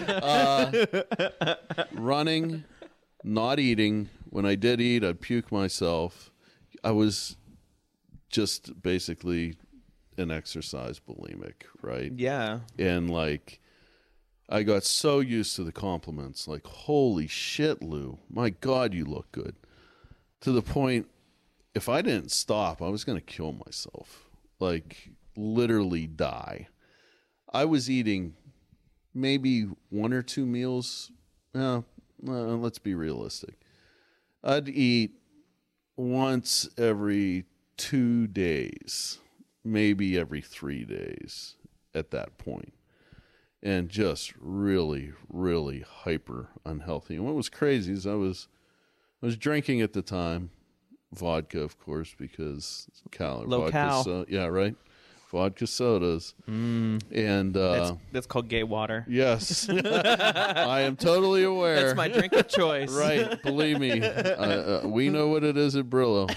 Running, not eating. When I did eat, I'd puke myself. I was just basically an exercise bulimic, right? Yeah. And like, I got so used to the compliments, like, holy shit, Lou, my God, you look good. To the point, if I didn't stop, I was going to kill myself, like literally die. I was eating maybe 1 or 2 meals. Let's be realistic. I'd eat once every 2 days, maybe every 3 days at that point. And just really, really hyper unhealthy. And what was crazy is I was drinking at the time, vodka, of course, because Low cal. Yeah, right. Vodka sodas. And That's called gay water. yes, I am totally aware. That's my drink of choice. Right, believe me, we know what it is at Brillo.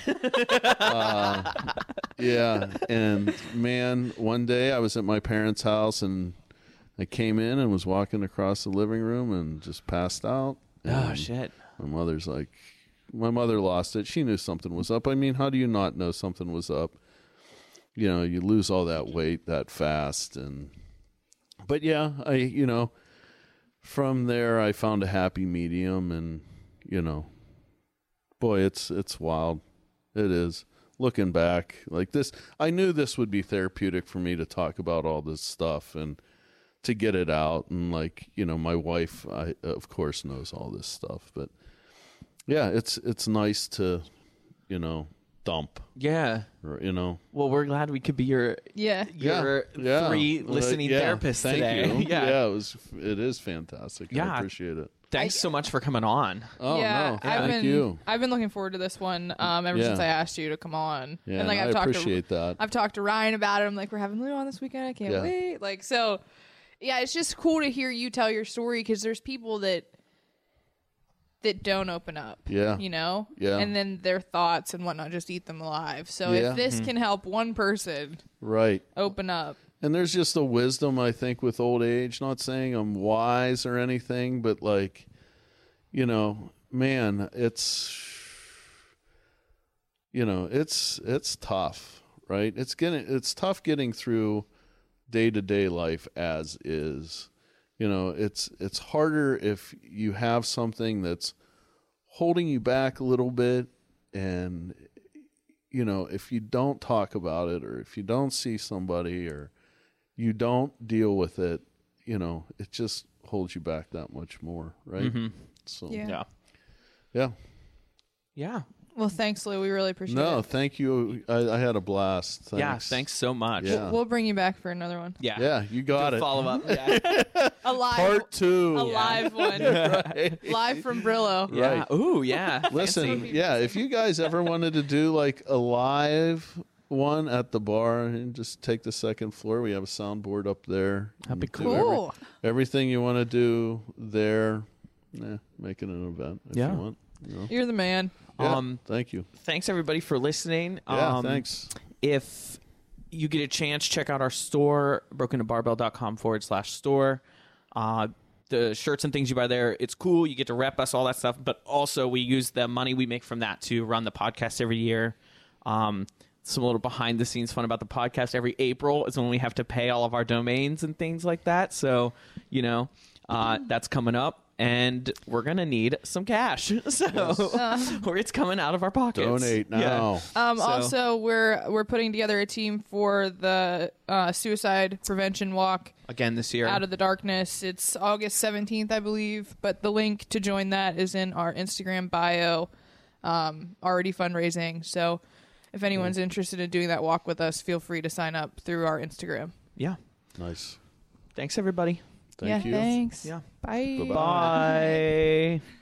Yeah, and man, one day I was at my parents' house and I came in and was walking across the living room and just passed out. Oh, And shit. my mother lost it. She knew something was up. I mean, how do you not know something was up? You know, you lose all that weight that fast. But yeah, from there I found a happy medium, and, you know, boy, it's wild. It is. Looking back like this, I knew this would be therapeutic for me to talk about all this stuff and to get it out. And like, you know, my wife, of course, knows all this stuff, but yeah, it's nice to, you know, dump. Yeah. Or, you know. Well, we're glad we could be your Yeah. 3 listening therapists Thank today. you. Yeah. It is fantastic. Yeah. I appreciate it. Thanks so much for coming on. Oh yeah, no, thank you. I've been looking forward to this one ever since I asked you to come on. Yeah, and like I appreciate that. I've talked to Ryan about it. I'm like, we're having Lou on this weekend. I can't wait. Like, so yeah, it's just cool to hear you tell your story, because there's people that don't open up. Yeah. You know? Yeah. And then their thoughts and whatnot just eat them alive. So Yeah. if this can help one person Right. open up. And there's just a wisdom, I think, with old age. Not saying I'm wise or anything, but like, you know, man, it's tough, right? It's tough getting through day-to-day life as is. You know, it's harder if you have something that's holding you back a little bit, and, you know, if you don't talk about it, or if you don't see somebody, or you don't deal with it, you know, it just holds you back that much more, right? Mm-hmm. So Yeah. Yeah. Well, thanks, Lou. We really appreciate it. No, thank you. I had a blast. Thanks. Yeah. Thanks so much. Yeah. We'll bring you back for another one. Yeah. Yeah, you got it. Follow up. Yeah. A live Part 2. A live one. Right. Live from Brillo. Yeah. Right. Ooh, yeah. Listen, Fancy. yeah, if you guys ever wanted to do like a live one at the bar and just take the second floor, we have a soundboard up there. That'd be Do cool. Cool. everything you want to do there, make it an event if Yeah. you want. You know? You're the man. Yeah, Um, thank you. Thanks everybody for listening. Yeah, thanks. If you get a chance, check out our store, brokenabarbell.com/store. The shirts and things you buy there, it's cool. You get to rep us, all that stuff. But also, we use the money we make from that to run the podcast every year. Some little behind the scenes fun about the podcast. Every April is when we have to pay all of our domains and things like that. So, you know, that's coming up. and we're gonna need some cash. So or it's coming out of our pockets. Donate now. Also, we're putting together a team for the suicide prevention walk Again this year. Out of the Darkness. It's August 17th, I believe, but the link to join that is in our Instagram bio. Already fundraising. So if anyone's interested in doing that walk with us, feel free to sign up through our Instagram. Yeah. Nice. Thanks, everybody. Thank you. Thanks. Yeah. Bye. Bye-bye. Bye.